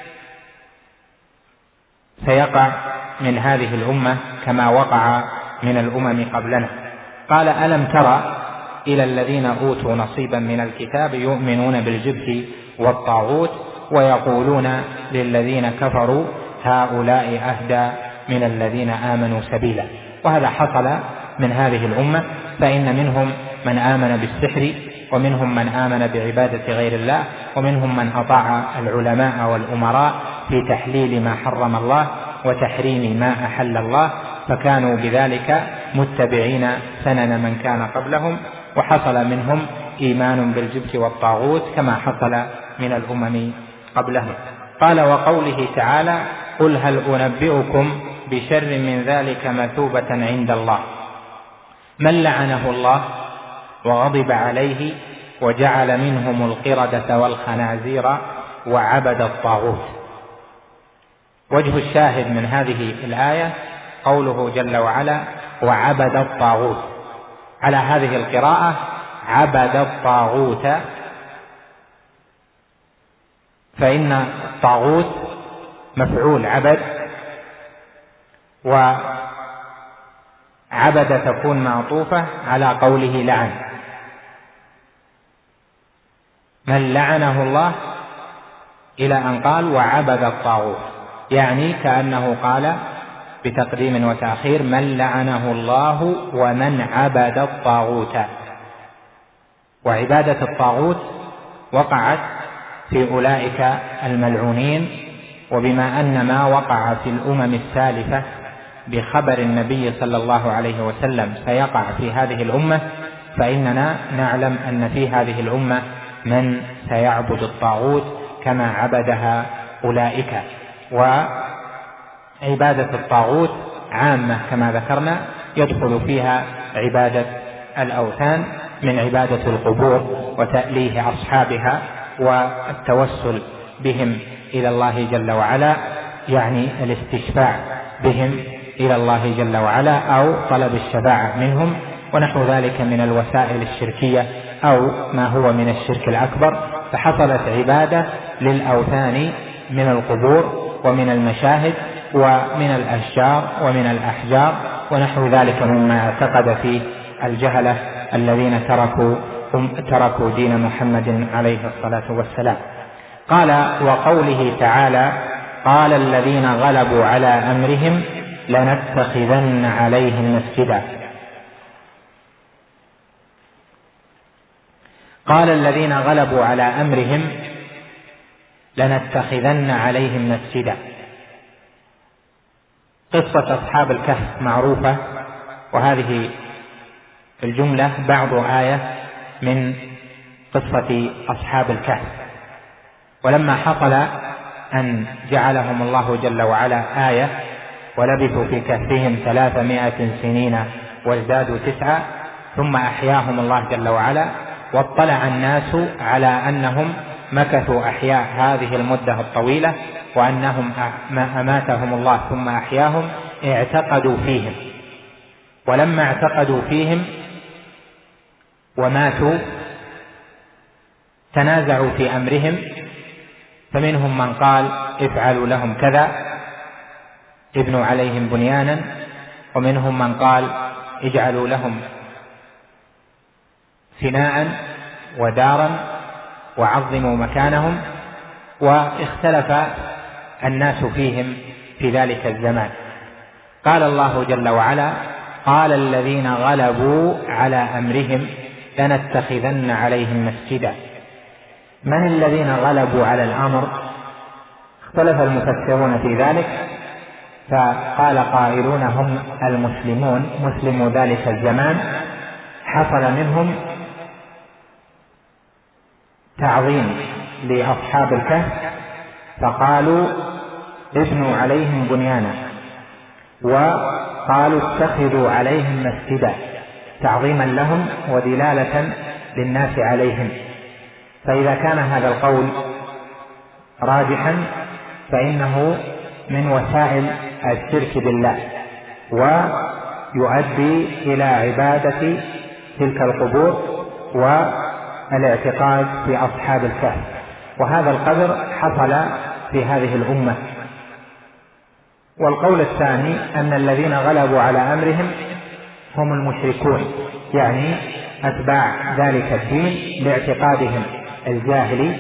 Speaker 2: سيقع من هذه الأمة كما وقع من الأمم قبلنا. قال: ألم ترى إلى الذين أوتوا نصيبا من الكتاب يؤمنون بالجبت والطاغوت ويقولون للذين كفروا هؤلاء أهدى من الذين آمنوا سبيلا. وهذا حصل من هذه الأمة، فإن منهم من آمن بالسحر، ومنهم من آمن بعبادة غير الله، ومنهم من أطاع العلماء والأمراء في تحليل ما حرم الله وتحريم ما أحل الله، فكانوا بذلك متبعين سنن من كان قبلهم، وحصل منهم إيمان بالجبت والطاغوت كما حصل من الأمم قبلهم. قال: وقوله تعالى: قل هل أنبئكم بشر من ذلك مثوبة عند الله من لعنه الله وغضب عليه وجعل منهم القردة والخنازير وعبد الطاغوت. وجه الشاهد من هذه الآية قوله جل وعلا: وعبد الطاغوت. على هذه القراءة عبد الطاغوت، فإن الطاغوت مفعول عبد، وعبد تكون معطوفة على قوله لعن. من لعنه الله إلى أن قال وعبد الطاغوت، يعني كأنه قال بتقديم وتأخير: من لعنه الله ومن عبد الطاغوت. وعبادة الطاغوت وقعت في أولئك الملعونين، وبما أن ما وقع في الأمم السالفة بخبر النبي صلى الله عليه وسلم سيقع في هذه الأمة، فإننا نعلم أن في هذه الأمة من سيعبد الطاغوت كما عبدها أولئك. وعبادة الطاغوت عامة كما ذكرنا، يدخل فيها عبادة الأوثان من عبادة القبور وتأليه أصحابها والتوسل بهم إلى الله جل وعلا، يعني الاستشفاع بهم إلى الله جل وعلا أو طلب الشفاعة منهم، ونحو ذلك من الوسائل الشركية أو ما هو من الشرك الأكبر. فحصلت عبادة للأوثان من القبور ومن المشاهد ومن الأشجار ومن الأحجار ونحو ذلك مما اعتقد فيه الجهلة الذين تركوا دين محمد عليه الصلاة والسلام. قال: وقوله تعالى: قال الذين غلبوا على أمرهم لنتخذن عليهم مسجدا. قال الذين غلبوا على أمرهم لنتخذن عليهم مسجدا. قصة أصحاب الكهف معروفة، وهذه الجملة بعض آية من قصة أصحاب الكهف. ولما حصل أن جعلهم الله جل وعلا آية ولبثوا في كهفهم 300 سنين وازدادوا 9، ثم أحياهم الله جل وعلا، واطلع الناس على أنهم مكثوا أحياء هذه المدة الطويلة، وأنهم أماتهم الله ثم أحياهم، اعتقدوا فيهم. ولما اعتقدوا فيهم وماتوا تنازعوا في أمرهم، فمنهم من قال: افعلوا لهم كذا، ابنوا عليهم بنيانا، ومنهم من قال: اجعلوا لهم فناء ودارا وعظموا مكانهم. واختلف الناس فيهم في ذلك الزمان. قال الله جل وعلا: قال الذين غلبوا على أمرهم لنتخذن عليهم مسجدا. من الذين غلبوا على الأمر؟ اختلف المفسرون في ذلك، فقال قائلون: هم المسلمون، مسلموا ذلك الزمان. حصل منهم تعظيم لأصحاب الكهف، فقالوا: ابنوا عليهم بنيانا، وقالوا: اتخذوا عليهم مسجدا، تعظيما لهم ودلالة للناس عليهم. فإذا كان هذا القول راجحا فإنه من وسائل الشرك بالله، يؤدي إلى عبادة تلك القبور والاعتقاد في أصحاب الكهف. وهذا القدر حصل في هذه الأمة. والقول الثاني أن الذين غلبوا على أمرهم هم المشركون، يعني أتباع ذلك الدين لاعتقادهم الجاهلي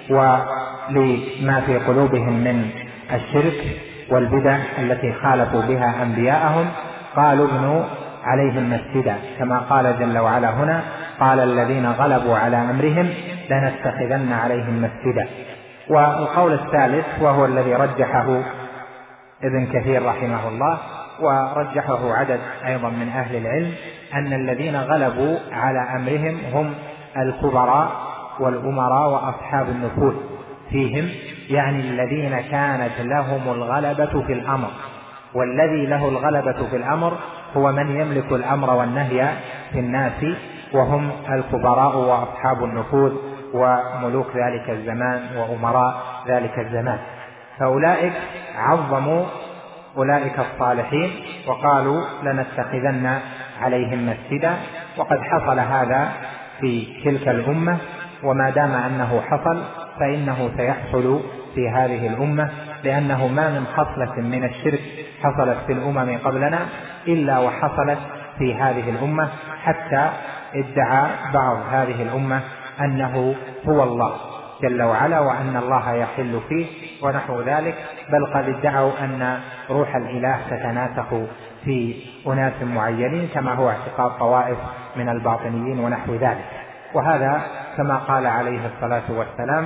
Speaker 2: ولما في قلوبهم من الشرك والبدع التي خالفوا بها أنبياءهم. قالوا ابنوا عليهم مسجدا، كما قال جل وعلا هنا: قال الذين غلبوا على أمرهم لنتخذن عليهم مسجدا. والقول الثالث وهو الذي رجحه ابن كثير رحمه الله ورجحه عدد أيضا من أهل العلم، أن الذين غلبوا على أمرهم هم الكبراء والأمراء وأصحاب النفوذ فيهم، يعني الذين كانت لهم الغلبة في الأمر. والذي له الغلبة في الأمر هو من يملك الأمر والنهي في الناس، وهم الكبراء وأصحاب النفوذ وملوك ذلك الزمان وأمراء ذلك الزمان. فأولئك عظموا أولئك الصالحين وقالوا لنتخذن عليهم مسجدا. وقد حصل هذا في تلك الأمة، وما دام أنه حصل فإنه سيحصل في هذه الأمة، لأنه ما من خصلة من الشرك حصلت في الأمم قبلنا إلا وحصلت في هذه الأمة، حتى ادعى بعض هذه الأمة أنه هو الله جل وعلا وأن الله يحل فيه ونحو ذلك، بل قد ادعوا أن روح الإله تتناسخ في أناس معينين كما هو اعتقاد طوائف من الباطنيين ونحو ذلك. وهذا كما قال عليه الصلاة والسلام: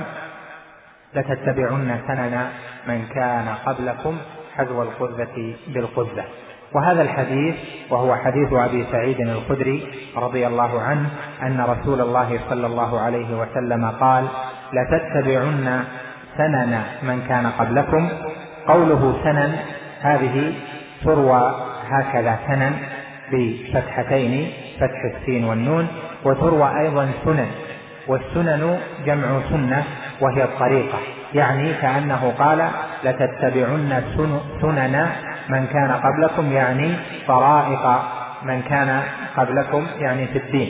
Speaker 2: لتتبعن سنن من كان قبلكم حذو القذة بالقذة. وهذا الحديث وهو حديث أبي سعيد الخدري رضي الله عنه أن رسول الله صلى الله عليه وسلم قال: لتتبعن سنن من كان قبلكم. قوله سنن هذه تروى هكذا سنن بفتحتين، فتح السين والنون، وتروى أيضا سنن، والسنن جمع سنة وهي الطريقة، يعني كأنه قال: لتتبعن سنن من كان قبلكم، يعني طرائق من كان قبلكم يعني في الدين.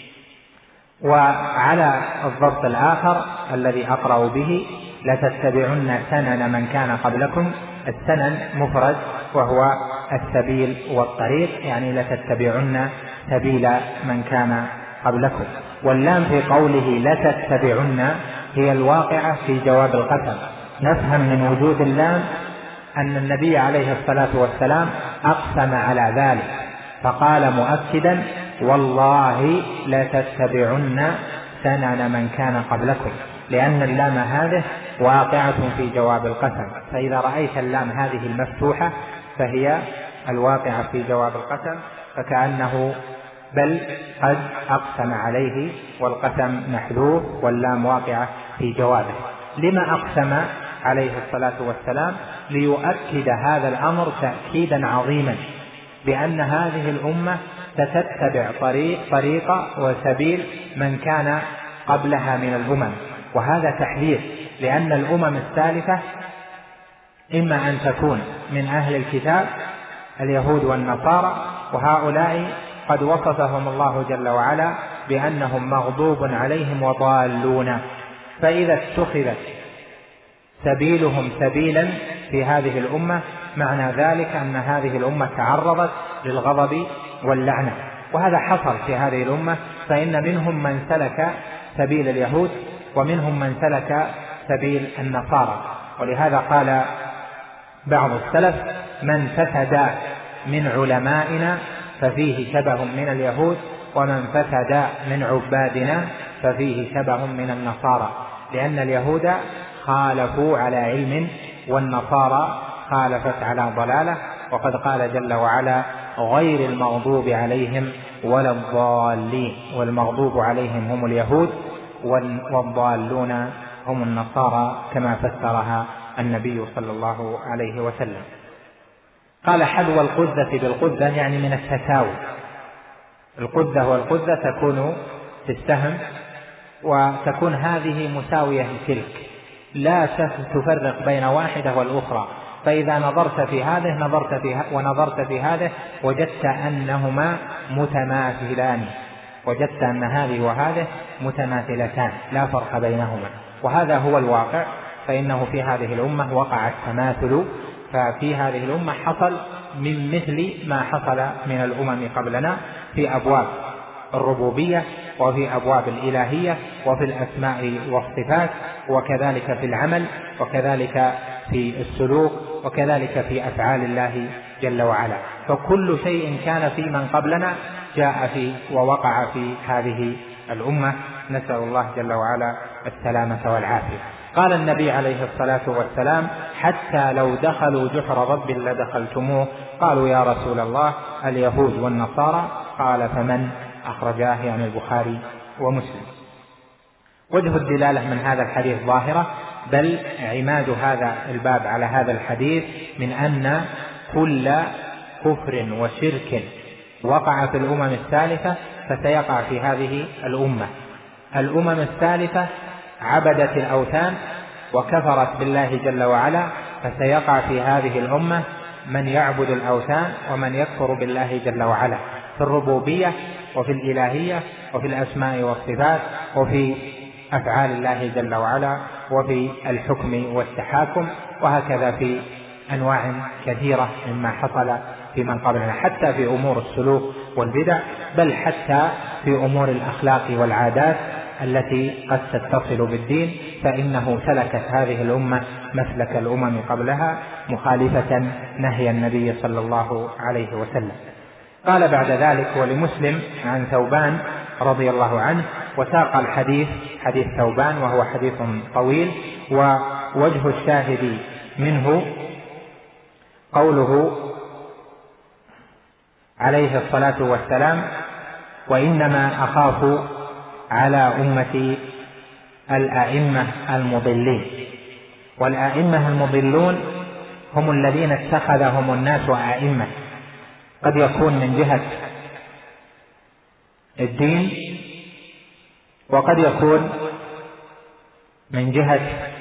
Speaker 2: وعلى الضبط الآخر الذي أقرأ به: لتتبعن سنن من كان قبلكم. السنن مفرد وهو السبيل والطريق، يعني لتتبعن سبيل من كان قبلكم. واللام في قوله لتتبعن هي الواقعة في جواب القسم. نفهم من وجود اللام أن النبي عليه الصلاة والسلام أقسم على ذلك، فقال مؤكدا: والله لتتبعن سنن من كان قبلكم، لأن اللام هذه واقعة في جواب القسم. فإذا رأيت اللام هذه المفتوحة فهي الواقعة في جواب القسم، فكأنه بل قد أقسم عليه والقسم محذوف واللام واقعة في جوابه. لما أقسم عليه الصلاة والسلام؟ ليؤكد هذا الأمر تأكيدا عظيما، بأن هذه الأمة ستتبع طريق وسبيل من كان قبلها من الأمم. وهذا تحذير، لأن الأمم السالفة إما أن تكون من أهل الكتاب اليهود والنصارى، وهؤلاء قد وصفهم الله جل وعلا بأنهم مغضوب عليهم وضالون. فإذا اتخذت سبيلهم سبيلا في هذه الأمة معنى ذلك أن هذه الأمة تعرضت للغضب واللعنة. وهذا حصل في هذه الأمة، فإن منهم من سلك سبيل اليهود ومنهم من سلك سبيل النصارى. ولهذا قال بعض السلف: من فسد من علمائنا ففيه شبه من اليهود، ومن فسد من عبادنا ففيه شبه من النصارى، لأن اليهود خالفوا على علم والنصارى خالفت على ضلالة. وقد قال جل وعلا: غير المغضوب عليهم ولا الضالين. والمغضوب عليهم هم اليهود والضالون هم النصارى، كما فسرها النبي صلى الله عليه وسلم. قال: حذو القذة بالقذة، يعني من التساوي. القذة والقذة تكون في السهم، وتكون هذه مساوية لتلك، لا تفرق بين واحدة والأخرى، فإذا نظرت في هذه ونظرت في هذه وجدت أنهما متماثلان، وجدت أن هذه وهذه متماثلتان لا فرق بينهما، وهذا هو الواقع. فإنه في هذه الأمة وقع التماثل، ففي هذه الأمة حصل من مثل ما حصل من الأمم قبلنا في أبواب الربوبية وفي أبواب الإلهية وفي الأسماء والصفات، وكذلك في العمل، وكذلك في السلوك، وكذلك في أفعال الله جل وعلا. فكل شيء كان في من قبلنا جاء في ووقع في هذه الأمة، نسأل الله جل وعلا السلامة والعافية. قال النبي عليه الصلاة والسلام: حتى لو دخلوا جحر رب لدخلتموه. قالوا: يا رسول الله اليهود والنصارى. قال: فمن؟ أخرجاه يعني البخاري ومسلم. وجه الدلالة من هذا الحديث ظاهرة، بل عماد هذا الباب على هذا الحديث من أن كل كفر وشرك وقع في الأمم الثالثة فسيقع في هذه الأمة. الأمم الثالثة عبدت الأوثان وكفرت بالله جل وعلا، فسيقع في هذه الأمة من يعبد الأوثان ومن يكفر بالله جل وعلا في الربوبية وفي الإلهية وفي الأسماء والصفات وفي أفعال الله جل وعلا وفي الحكم والتحاكم، وهكذا في أنواع كثيرة مما حصل في من قبلنا، حتى في أمور السلوك والبدع، بل حتى في أمور الأخلاق والعادات التي قد تتصل بالدين، فإنه سلكت هذه الأمة مسلك الأمم قبلها مخالفة نهي النبي صلى الله عليه وسلم. قال بعد ذلك: ولمسلم عن ثوبان رضي الله عنه. وساق الحديث حديث ثوبان وهو حديث طويل، ووجه الشاهد منه قوله عليه الصلاة والسلام: وإنما أخاف على أمتي الأئمة المضلين. والأئمة المضلون هم الذين اتخذهم الناس أئمة، قد يكون من جهة الدين، وقد يكون من جهة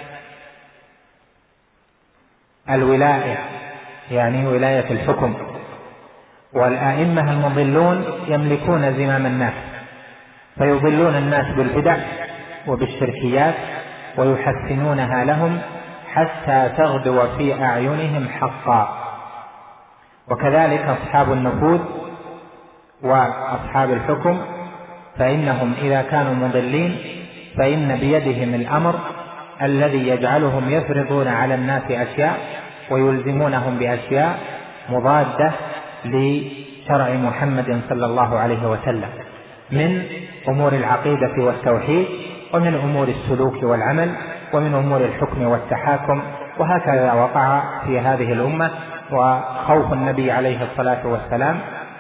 Speaker 2: الولاية، يعني ولاية الحكم. والأئمة المضلون يملكون زمام الناس، فيضلون الناس بالبدع وبالشركيات ويحسنونها لهم حتى تغدو في أعينهم حقا. وكذلك أصحاب النفوذ وأصحاب الحكم، فإنهم إذا كانوا مضلين فإن بيدهم الأمر الذي يجعلهم يفرضون على الناس أشياء ويلزمونهم بأشياء مضادة لشرع محمد صلى الله عليه وسلم من أمور العقيدة والتوحيد، ومن أمور السلوك والعمل، ومن أمور الحكم والتحاكم. وهكذا وقع في هذه الأمة. وخوف النبي عليه الصلاة والسلام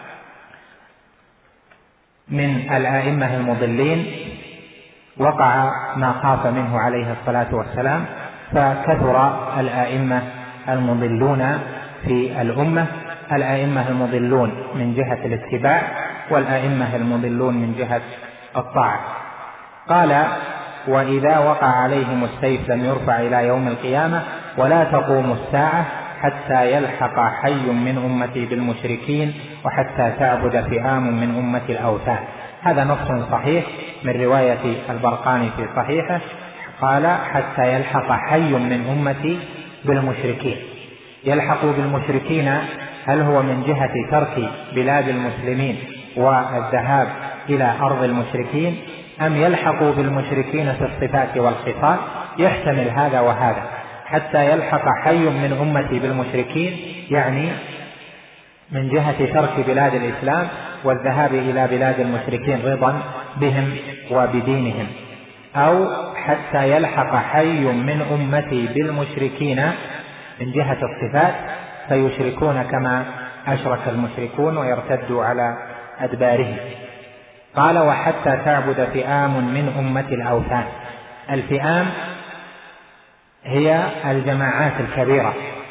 Speaker 2: من الآئمة المضلين وقع ما خاف منه عليه الصلاة والسلام، فكثر الآئمة المضلون في الأمة، الآئمة المضلون من جهة الاتباع، والآئمة المضلون من جهة الطاعة. قال: وإذا وقع عليهم السيف لم يرفع إلى يوم القيامة ولا تقوم الساعة حتى يلحق حي من أمتي بالمشركين وحتى تعبد فئام من أمتي الأوثان. هذا نص صحيح من رواية البرقاني في صحيحه، قال: حتى يلحق حي من أمتي بالمشركين. يلحق بالمشركين هل هو من جهة ترك بلاد المسلمين والذهاب إلى أرض المشركين، أم يلحق بالمشركين في الصفات والخصال؟ يحتمل هذا وهذا. حتى يلحق حي من أمتي بالمشركين يعني من جهة ترك بلاد الإسلام والذهاب إلى بلاد المشركين رضا بهم وبدينهم، أو حتى يلحق حي من أمتي بالمشركين من جهة الصفات فيشركون كما أشرك المشركون ويرتدوا على أدبارهم. قال: وحتى تعبد فئام من أمة الأوثان. الفئام هي الجماعات الكبيرة.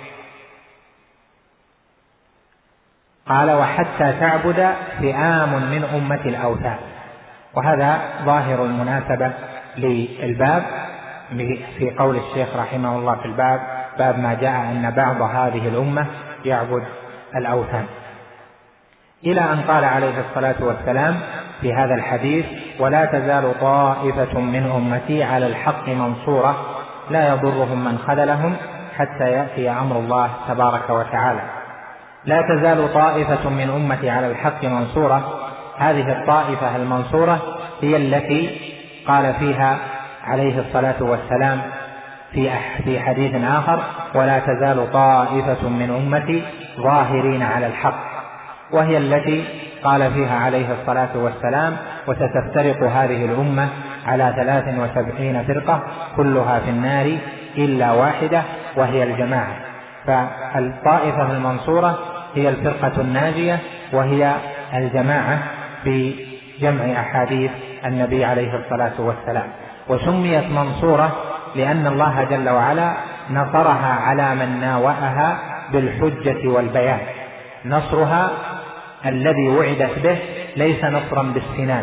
Speaker 2: قال: وحتى تعبد فئام من أمة الأوثان. وهذا ظاهر المناسبة للباب في قول الشيخ رحمه الله في الباب: باب ما جاء أن بعض هذه الأمة يعبد الأوثان، إلى أن قال عليه الصلاة والسلام في هذا الحديث: ولا تزال طائفة من أمتي على الحق منصورة لا يضرهم من خذلهم حتى يأتي أمر الله تبارك وتعالى. لا تزال طائفة من أمتي على الحق منصورة، هذه الطائفة المنصورة هي التي قال فيها عليه الصلاة والسلام في حديث آخر: ولا تزال طائفة من أمتي ظاهرين على الحق، وهي التي قال فيها عليه الصلاة والسلام: وستفترق هذه الأمة على 73 فرقة كلها في النار إلا واحدة وهي الجماعة. فالطائفة المنصورة هي الفرقة الناجية، وهي الجماعة بجمع أحاديث النبي عليه الصلاة والسلام. وسميت منصورة لأن الله جل وعلا نصرها على من ناوأها بالحجة والبيان. نصرها الذي وعدت به ليس نصرا بالسنان،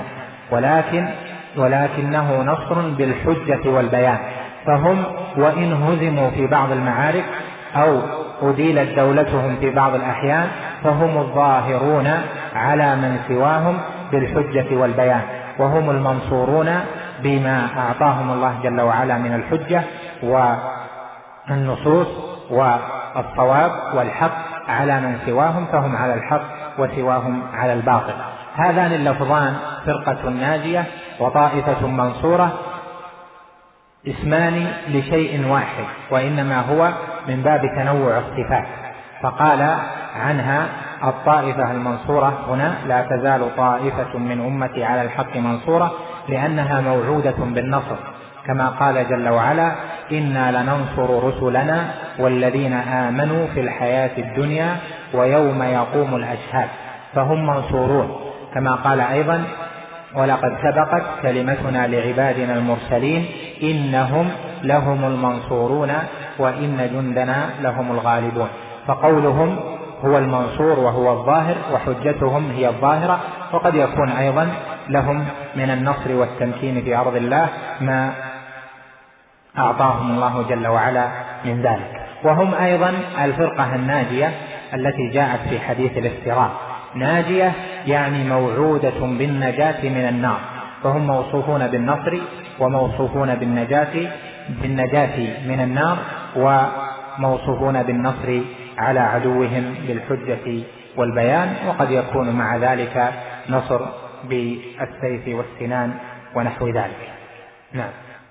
Speaker 2: ولكنه نصر بالحجة والبيان. فهم وإن هزموا في بعض المعارك أو أديلت دولتهم في بعض الأحيان فهم الظاهرون على من سواهم بالحجة والبيان، وهم المنصورون بما أعطاهم الله جل وعلا من الحجة والنصوص والصواب والحق على من سواهم، فهم على الحق وسواهم على الباطل. هذان اللفظان فرقة ناجية وطائفة منصورة اسمان لشيء واحد، وإنما هو من باب تنوع الصفات. فقال عنها الطائفة المنصورة هنا: لا تزال طائفة من أمتي على الحق منصورة، لأنها موعودة بالنصر، كما قال جل وعلا: إنا لننصر رسلنا والذين آمنوا في الحياة الدنيا ويوم يقوم الأشهاد. فهم منصورون، كما قال أيضا: ولقد سبقت كلمتنا لعبادنا المرسلين إنهم لهم المنصورون وإن جندنا لهم الغالبون. فقولهم هو المنصور وهو الظاهر، وحجتهم هي الظاهرة، وقد يكون أيضا لهم من النصر والتمكين في أرض الله ما أعطاهم الله جل وعلا من ذلك. وهم أيضا الفرقة الناجية التي جاءت في حديث الافتراء. ناجية يعني موعودة بالنجاة من النار، فهم موصوفون بالنصر وموصوفون بالنجاة من النار، وموصوفون بالنصر على عدوهم بالحجة والبيان، وقد يكون مع ذلك نصر بالسيف والسنان ونحو ذلك. نعم.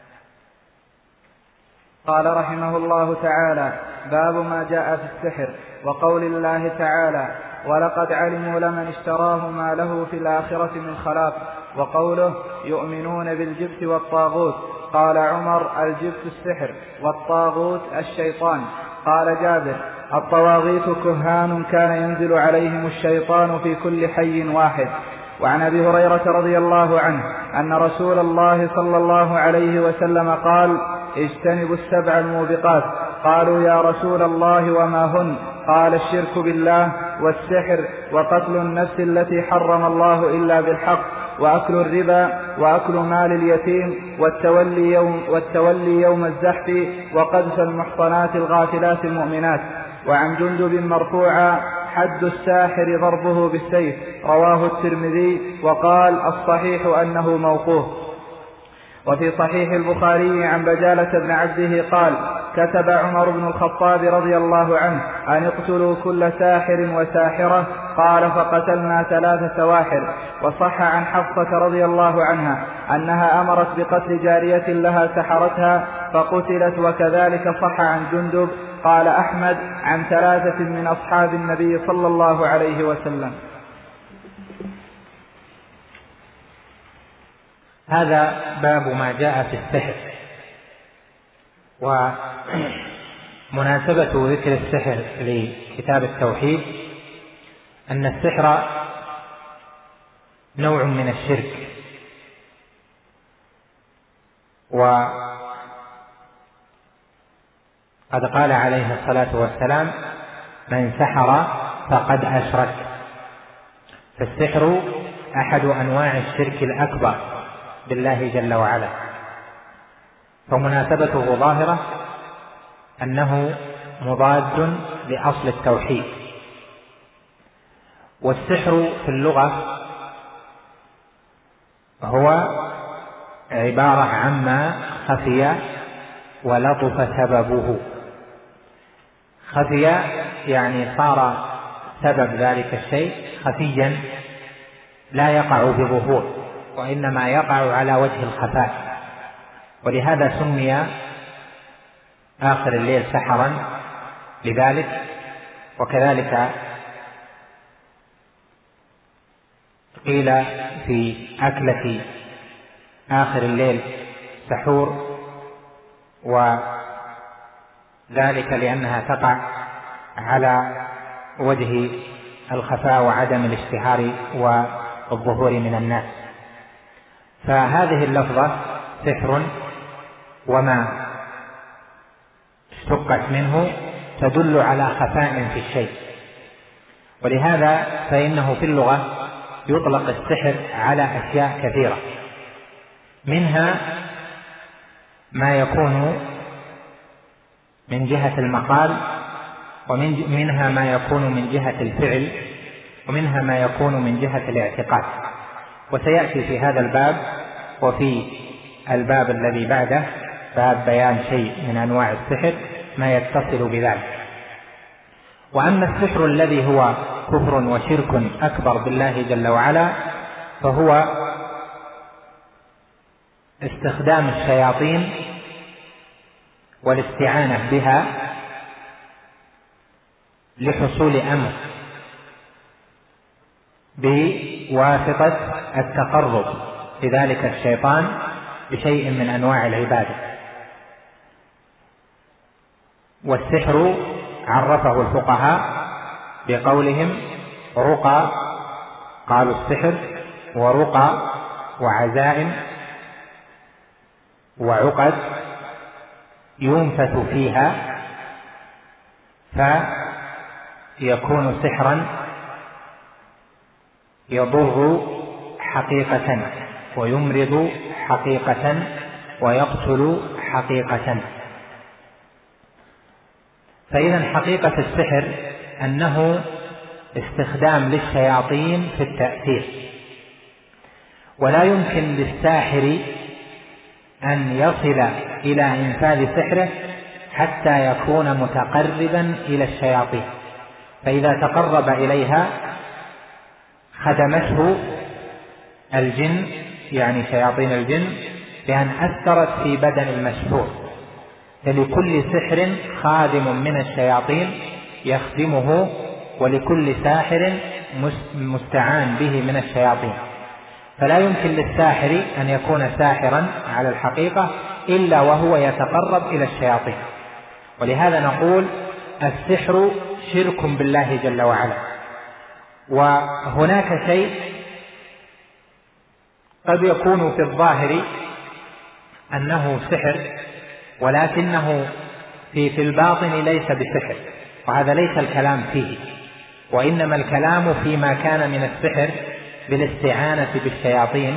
Speaker 3: قال رحمه الله تعالى: باب ما جاء في السحر، وقول الله تعالى: ولقد علموا لمن اشتراه ما له في الآخرة من خلاق، وقوله: يؤمنون بالجبت والطاغوت. قال عمر: الجبت السحر والطاغوت الشيطان. قال جابر: الطواغيت كهان كان ينزل عليهم الشيطان في كل حي واحد. وعن أبي هريرة رضي الله عنه أن رسول الله صلى الله عليه وسلم قال: اجتنبوا السبع الموبقات. قالوا: يا رسول الله وما هن؟ قال: الشرك بالله، والسحر، وقتل النفس التي حرم الله إلا بالحق، وأكل الربا، وأكل مال اليتيم، والتولي يوم الزحف، وقذف المحصنات الغافلات المؤمنات. وعن جندب مرفوعا: حد الساحر ضربه بالسيف. رواه الترمذي، وقال: الصحيح أنه موقوف. وفي صحيح البخاري عن بجالة بن عبده قال: كتب عمر بن الخطاب رضي الله عنه أن اقتلوا كل ساحر وساحرة. قال: فقتلنا 3 سواحر. وصح عن حفصة رضي الله عنها أنها أمرت بقتل جارية لها سحرتها فقتلت. وكذلك صح عن جندب. قال أحمد: عن 3 من أصحاب النبي صلى الله عليه وسلم.
Speaker 2: هذا باب ما جاء في السحر. ومناسبة ذكر السحر لكتاب التوحيد أن السحر نوع من الشرك، وقد قال عليه الصلاة والسلام: من سحر فقد أشرك. فالسحر أحد أنواع الشرك الأكبر بالله جل وعلا، فمناسبته ظاهرة أنه مضاد لأصل التوحيد. والسحر في اللغة هو عبارة عما خفي ولطف سببه. خفي يعني صار سبب ذلك الشيء خفيا لا يقع بظهور، وإنما يقع على وجه الخفاء، ولهذا سمي آخر الليل سحرا لذلك. وكذلك قيل في أكلة آخر الليل سحور، وذلك لأنها تقع على وجه الخفاء وعدم الاشتهار والظهور من الناس. فهذه اللفظة سحر وما اشتقت منه تدل على خفاء في الشيء، ولهذا فإنه في اللغة يطلق السحر على أشياء كثيرة، منها ما يكون من جهة المقال، ومنها ما يكون من جهة الفعل، ومنها ما يكون من جهة الاعتقاد. وسيأتي في هذا الباب وفي الباب الذي بعده باب بيان شيء من أنواع السحر ما يتصل بذلك. وأما السحر الذي هو كفر وشرك أكبر بالله جل وعلا فهو استخدام الشياطين والاستعانة بها لحصول أمر بواسطة التقرب لذلك الشيطان بشيء من أنواع العبادة. والسحر عرفه الفقهاء بقولهم رقى، قالوا السحر ورقى وعزائم وعقد ينفث فيها فيكون سحرا يضر حقيقة ويمرض حقيقة ويقتل حقيقة. فإذا حقيقة السحر أنه استخدام للشياطين في التأثير، ولا يمكن للساحر أن يصل إلى إنفاذ سحره حتى يكون متقربا إلى الشياطين، فإذا تقرب إليها خدمته الجن، يعني شياطين الجن، بأن أثرت في بدن المسحور. فلكل سحر خادم من الشياطين يخدمه، ولكل ساحر مستعان به من الشياطين. فلا يمكن للساحر أن يكون ساحرا على الحقيقة إلا وهو يتقرب إلى الشياطين. ولهذا نقول السحر شرك بالله جل وعلا. وهناك شيء قد يكون في الظاهر أنه سحر ولكنه في الباطن ليس بسحر، وهذا ليس الكلام فيه، وإنما الكلام فيما كان من السحر بالاستعانة بالشياطين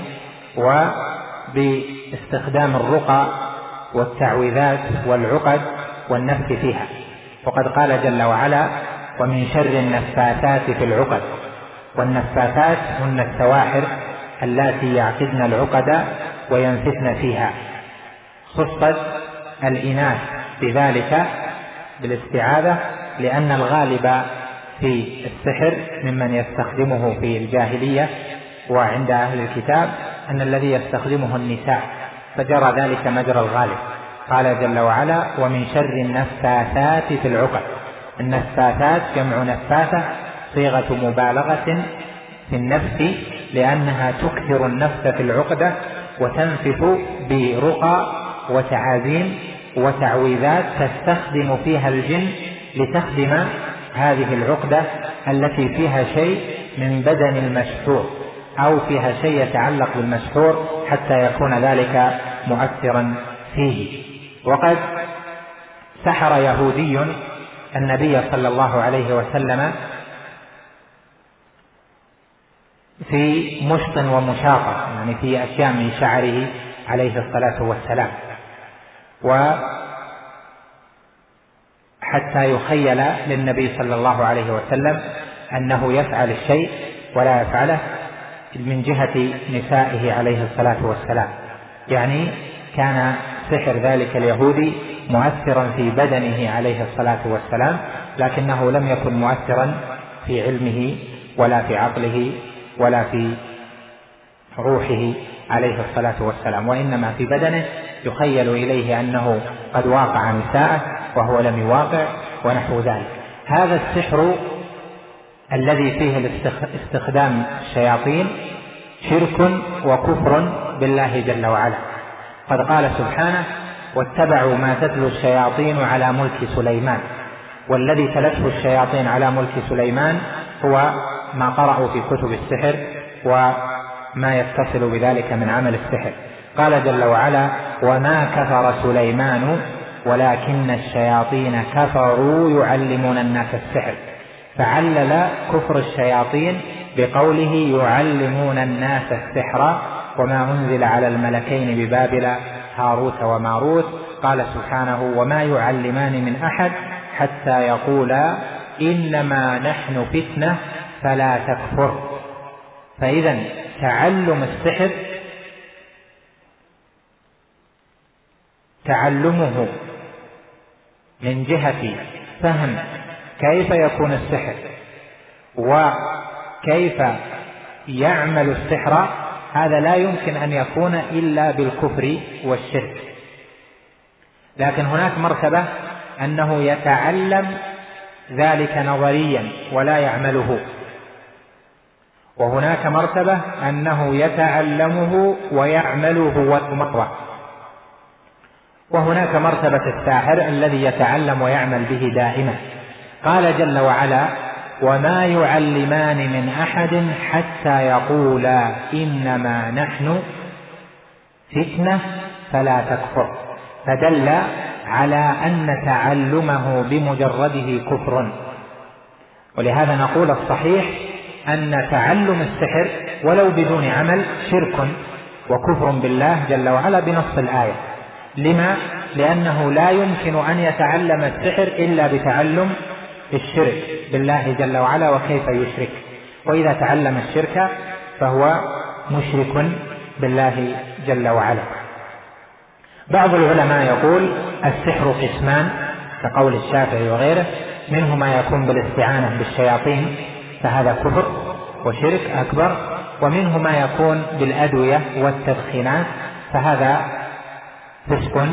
Speaker 2: وباستخدام الرقى والتعويذات والعقد والنفث فيها. وقد قال جل وعلا ومن شر النفاثات في العقد. والنفاثات هن السواحر اللاتي يعقدن العقد وينفثن فيها. خصت الإناث بذلك بالاستعاذة لأن الغالب في السحر ممن يستخدمه في الجاهلية وعند أهل الكتاب أن الذي يستخدمه النساء، فجرى ذلك مجرى الغالب. قال جل وعلا ومن شر النفاثات في العقد. النفاثات جمع نفاثة، صيغة مبالغة في النفس لأنها تكثر النفس في العقدة وتنفث برقى وتعازيم وتعويذات تستخدم فيها الجن لتخدم هذه العقدة التي فيها شيء من بدن المسحور أو فيها شيء يتعلق بالمسحور حتى يكون ذلك مؤثرا فيه. وقد سحر يهودي النبي صلى الله عليه وسلم في مشط ومشاطة، يعني في أشياء من شعره عليه الصلاة والسلام. وحاول حتى يخيل للنبي صلى الله عليه وسلم أنه يفعل الشيء ولا يفعله من جهة نسائه عليه الصلاة والسلام. يعني كان سحر ذلك اليهودي مؤثرا في بدنه عليه الصلاة والسلام، لكنه لم يكن مؤثرا في علمه ولا في عقله ولا في روحه عليه الصلاة والسلام، وإنما في بدنه يخيل إليه أنه قد واقع نساءه وهو لم يواقع ونحو ذلك. هذا السحر الذي فيه استخدام الشياطين شرك وكفر بالله جل وعلا. قد قال سبحانه: واتبعوا ما تتلو الشياطين على ملك سليمان. والذي تلته الشياطين على ملك سليمان هو ما قرأوا في كتب السحر وما يتصل بذلك من عمل السحر. قال جل وعلا: وما كفر سليمان ولكن الشياطين كفروا يعلمون الناس السحر. فعلل كفر الشياطين بقوله يعلمون الناس السحر وما أنزل على الملكين ببابل هاروت وماروت. قال سبحانه: وما يعلمان من أحد حتى يقولا إنما نحن فتنة فلا تكفر. فإذا تعلم السحر تعلمه من جهة فهم كيف يكون السحر وكيف يعمل السحر، هذا لا يمكن أن يكون إلا بالكفر والشرك. لكن هناك مرتبة أنه يتعلم ذلك نظريا ولا يعمله، وهناك مرتبة أنه يتعلمه ويعمله ويمره، وهناك مرتبة الساحر الذي يتعلم ويعمل به دائما. قال جل وعلا: وما يعلمان من أحد حتى يقولا إنما نحن فتنة فلا تكفر، فدل على أن تعلمه بمجرده كفر. ولهذا نقول الصحيح أن تعلم السحر ولو بدون عمل شرك وكفر بالله جل وعلا بنص الآية. لما؟ لأنه لا يمكن أن يتعلم السحر إلا بتعلم الشرك بالله جل وعلا وكيف يشرك، وإذا تعلم الشرك فهو مشرك بالله جل وعلا. بعض العلماء يقول السحر قسمان كقول الشافعي وغيره: منه ما يكون بالاستعانة بالشياطين فهذا كفر وشرك أكبر، ومنه ما يكون بالأدوية والتدخينات فهذا فسق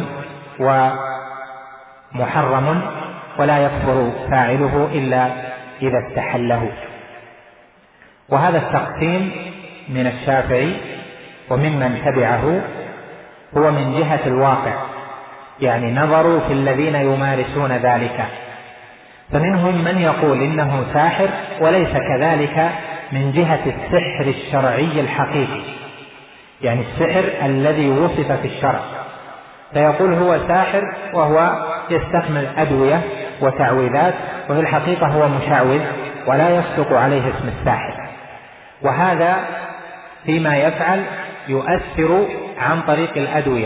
Speaker 2: ومحرم ولا يكفر فاعله إلا إذا استحله. وهذا التقسيم من الشافعي وممن تبعه هو من جهة الواقع، يعني نظروا في الذين يمارسون ذلك، فمنهم من يقول إنه ساحر وليس كذلك من جهة السحر الشرعي الحقيقي، يعني السحر الذي وصف في الشرع، فيقول هو ساحر وهو يستعمل أدوية وتعويذات، وفي الحقيقة هو مشعوذ ولا يصدق عليه اسم الساحر. وهذا فيما يفعل يؤثر عن طريق الأدوية.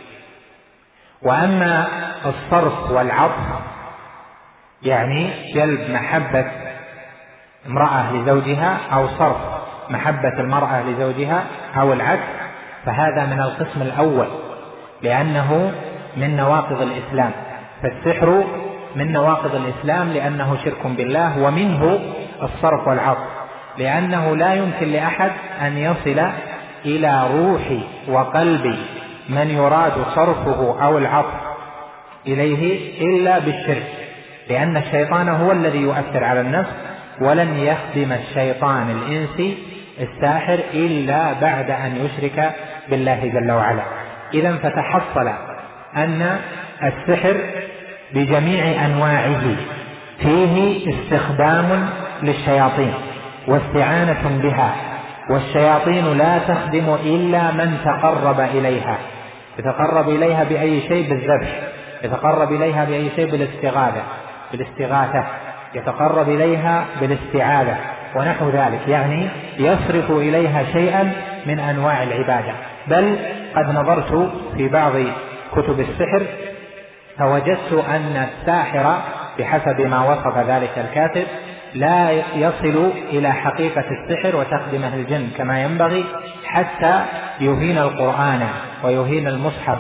Speaker 2: وأما الصرف والعطف، يعني جلب محبة امرأة لزوجها أو صرف محبة المرأة لزوجها أو العكس، فهذا من القسم الأول لأنه من نواقض الإسلام. فالسحر من نواقض الإسلام لأنه شرك بالله، ومنه الصرف والعطف، لأنه لا يمكن لأحد أن يصل إلى روح وقلب من يراد صرفه أو العطف إليه إلا بالشرك، لأن الشيطان هو الذي يؤثر على النفس، ولن يخدم الشيطان الإنسي الساحر إلا بعد أن يشرك بالله جل وعلا. إذن فتحصل أن السحر بجميع أنواعه فيه استخدام للشياطين واستعانة بها، والشياطين لا تخدم إلا من تقرب إليها. يتقرب إليها بأي شيء؟ بالذبح، يتقرب إليها بأي شيء؟ بالاستغاثة، يتقرب إليها بالاستعاذة ونحو ذلك، يعني يصرف إليها شيئا من أنواع العبادة. بل قد نظرت في بعض كتب السحر فوجدت أن الساحر بحسب ما وصف ذلك الكاتب لا يصل إلى حقيقة السحر وتخدمه الجن كما ينبغي حتى يهين القرآن ويهين المصحف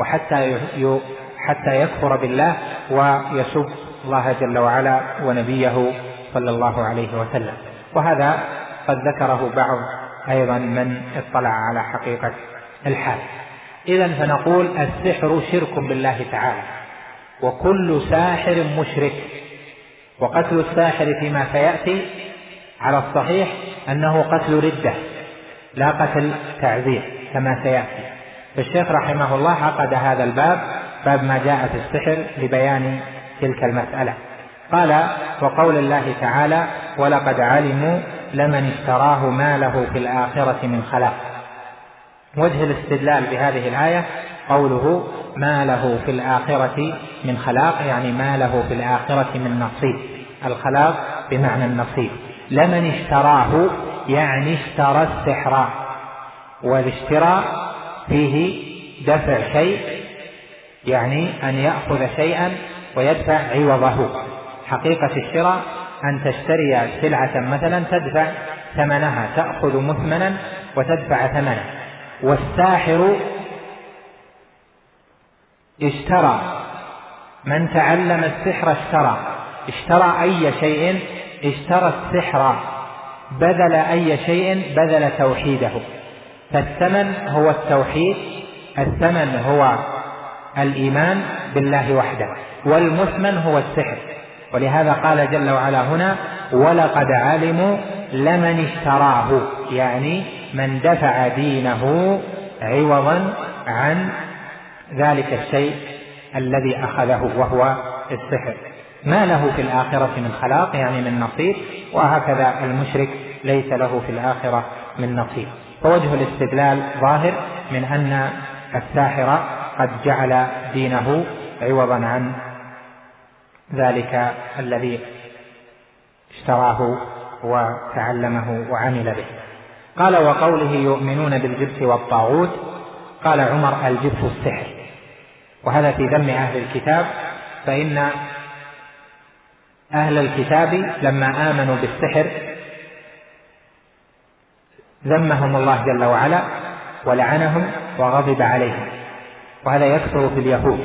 Speaker 2: حتى يكفر بالله ويسب الله جل وعلا ونبيه صلى الله عليه وسلم. وهذا قد ذكره بعض أيضا من اطلع على حقيقة الحال. إذن فنقول السحر شرك بالله تعالى، وكل ساحر مشرك، وقتل الساحر فيما سيأتي على الصحيح أنه قتل ردة لا قتل تعذير كما سيأتي. فالشيخ رحمه الله عقد هذا الباب، باب ما جاء في السحر، لبيان تلك المسألة. قال: وقول الله تعالى: ولقد علموا لمن اشتراه ما له في الآخرة من خلاق. وجه الاستدلال بهذه الآية قوله ما له في الآخرة من خلاق، يعني ما له في الآخرة من نصيب. الخلاق بمعنى النصيب. لمن اشتراه يعني اشترى السحر، والاشتراء فيه دفع شيء، يعني أن يأخذ شيئا ويدفع عوضه. حقيقة الشراء أن تشتري سلعة مثلا تدفع ثمنها، تأخذ مثمنا وتدفع ثمنه. والساحر اشترى، من تعلم السحر اشترى أي شيء، اشترى السحر، بذل أي شيء، بذل توحيده. فالثمن هو التوحيد، الثمن هو الإيمان بالله وحده، والمثمن هو السحر. ولهذا قال جل وعلا هنا: ولقد علموا لمن اشتراه، يعني من دفع دينه عوضا عن ذلك الشيء الذي أخذه وهو السحر. ما له في الآخرة من خلاق، يعني من نصيب، وهكذا المشرك ليس له في الآخرة من نصيب. فوجه الاستدلال ظاهر من أن الساحر قد جعل دينه عوضا عن ذلك الذي اشتراه وتعلمه وعمل به. قال: وقوله يؤمنون بالجبت والطاغوت. قال عمر: الجبت السحر. وهذا في ذم أهل الكتاب، فإن أهل الكتاب لما آمنوا بالسحر ذمهم الله جل وعلا ولعنهم وغضب عليهم. وهذا يكثر في اليهود،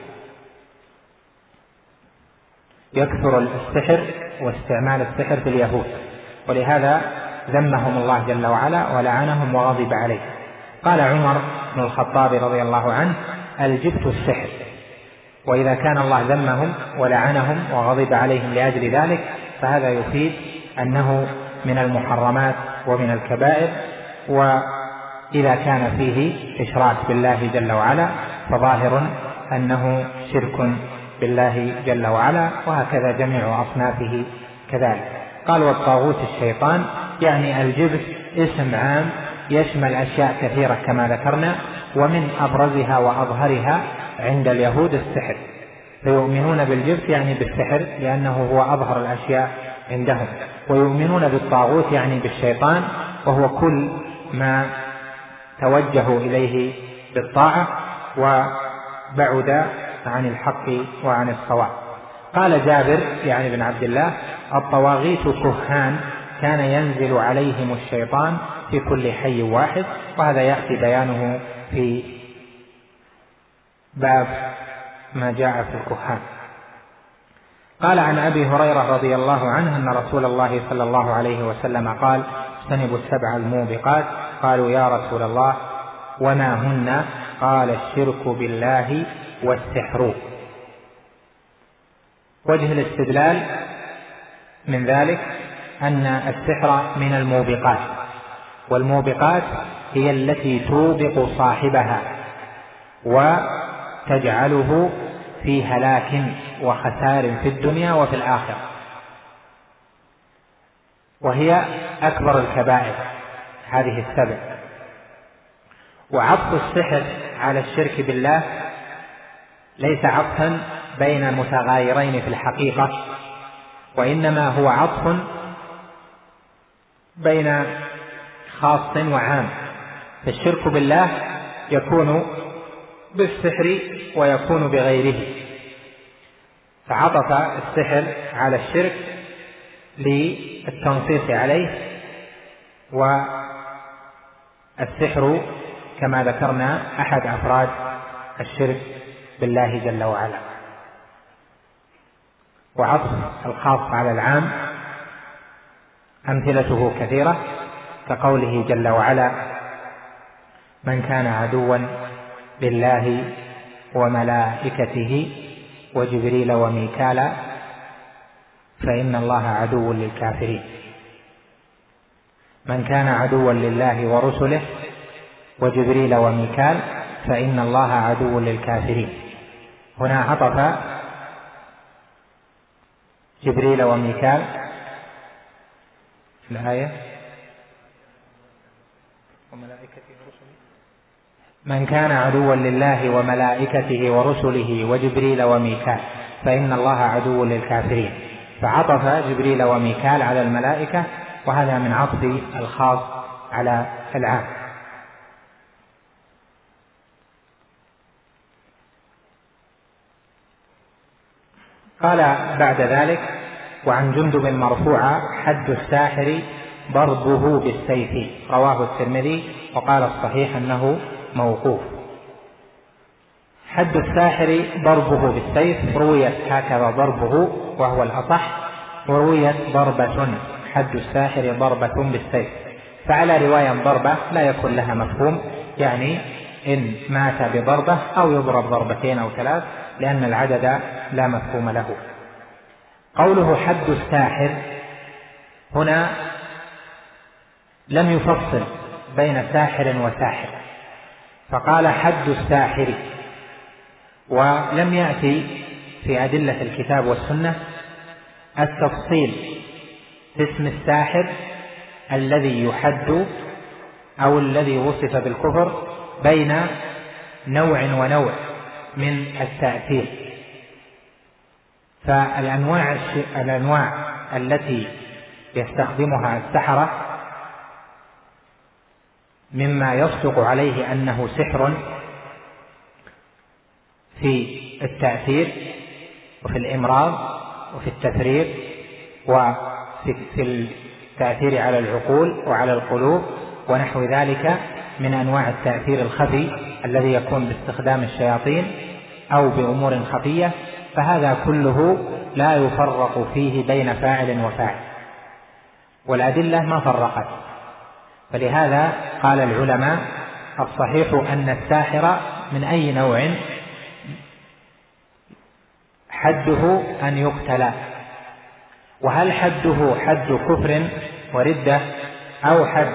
Speaker 2: يكثر السحر واستعمال السحر في اليهود، ولهذا ذمهم الله جل وعلا ولعنهم وغضب عليهم. قال عمر بن الخطاب رضي الله عنه: الجبت السحر. وإذا كان الله ذمهم ولعنهم وغضب عليهم لأجل ذلك، فهذا يفيد أنه من المحرمات ومن الكبائر. وإذا كان فيه إشراك بالله جل وعلا فظاهر أنه شرك بالله جل وعلا، وهكذا جميع أصنافه كذلك. قال: والطاغوت الشيطان، يعني الجبت اسم عام يشمل أشياء كثيرة كما ذكرنا، ومن أبرزها وأظهرها عند اليهود السحر، فيؤمنون بالجبت يعني بالسحر لأنه هو أظهر الأشياء عندهم. ويؤمنون بالطاغوت يعني بالشيطان، وهو كل ما توجهوا إليه بالطاعة وبعد عن الحق وعن الصواب. قال جابر يعني بن عبد الله: الطواغيت كهان كان ينزل عليهم الشيطان في كل حي واحد. وهذا يأتي بيانه في باب ما جاء في الكهان. قال عن أبي هريرة رضي الله عنه أن رسول الله صلى الله عليه وسلم قال: اجتنبوا السبع الموبقات. قالوا: يا رسول الله وما هن؟ قال: الشرك بالله والسحر. وجه الاستدلال من ذلك أن السحر من الموبقات، والموبقات هي التي توبق صاحبها وتجعله في هلاك وخسار في الدنيا وفي الآخرة، وهي أكبر الكبائر هذه السبع. وعطف السحر على الشرك بالله ليس عطفا بين متغايرين في الحقيقة، وإنما هو عطف بين خاص وعام. فالشرك بالله يكون بالسحر ويكون بغيره. فعطف السحر على الشرك للتنصيص عليه، والسحر كما ذكرنا أحد أفراد الشرك بالله جل وعلا. وعطف الخاص على العام أمثلته كثيرة، كقوله جل وعلا: من كان عدوا لله وملائكته وجبريل وميكال فإن الله عدو للكافرين. من كان عدوا لله ورسله وجبريل وميكال فإن الله عدو للكافرين. هنا عطف جبريل وميكال في الآية من كان عدوا لله وملائكته ورسله وجبريل وميكال فإن الله عدو للكافرين، فعطف جبريل وميكال على الملائكة، وهذا من عطف الخاص على العام. قال بعد ذلك: وعن جندب مرفوعا: حد الساحر ضربه بالسيف، رواه الترمذي، وقال الصحيح أنه موقوف. حد الساحر ضربه بالسيف، رويت هكذا ضربه وهو الأصح، ورويت ضربة، حد الساحر ضربة بالسيف، فعلى رواية ضربة لا يكون لها مفهوم، يعني إن مات بضربة أو يضرب ضربتين أو ثلاث، لأن العدد لا مفهوم له. قوله حد الساحر هنا لم يفصل بين ساحر وساحر، فقال حد الساحر، ولم يأتي في أدلة الكتاب والسنة التفصيل في اسم الساحر الذي يحد أو الذي وصف بالكفر بين نوع ونوع من التأثير. فالأنواع التي يستخدمها السحرة مما يصدق عليه أنه سحر في التأثير وفي الإمراض وفي التفريق وفي التأثير على العقول وعلى القلوب ونحو ذلك من أنواع التأثير الخفي الذي يكون باستخدام الشياطين أو بأمور خفية، فهذا كله لا يفرق فيه بين فاعل وفاعل، والأدلة ما فرقت. فلهذا قال العلماء: الصحيح أن الساحر من أي نوع حده أن يقتل. وهل حده حد كفر وردة أو حد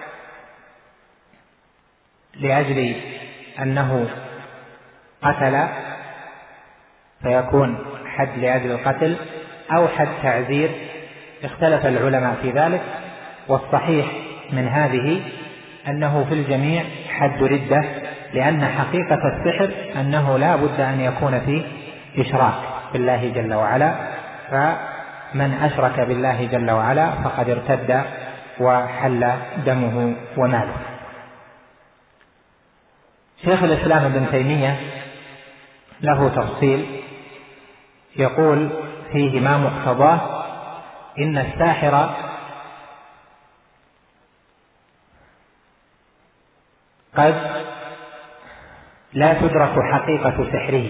Speaker 2: لأجل أنه قتل فيكون حد لأجل القتل أو حد تعزير؟ اختلف العلماء في ذلك، والصحيح من هذه أنه في الجميع حد ردة، لأن حقيقة السحر أنه لا بد أن يكون فيه إشراك بالله جل وعلا، فمن أشرك بالله جل وعلا فقد ارتد وحل دمه وماله. شيخ الإسلام ابن تيمية له تفصيل يقول فيه ما مقتضاه: إن الساحر قد لا تدرك حقيقة سحره،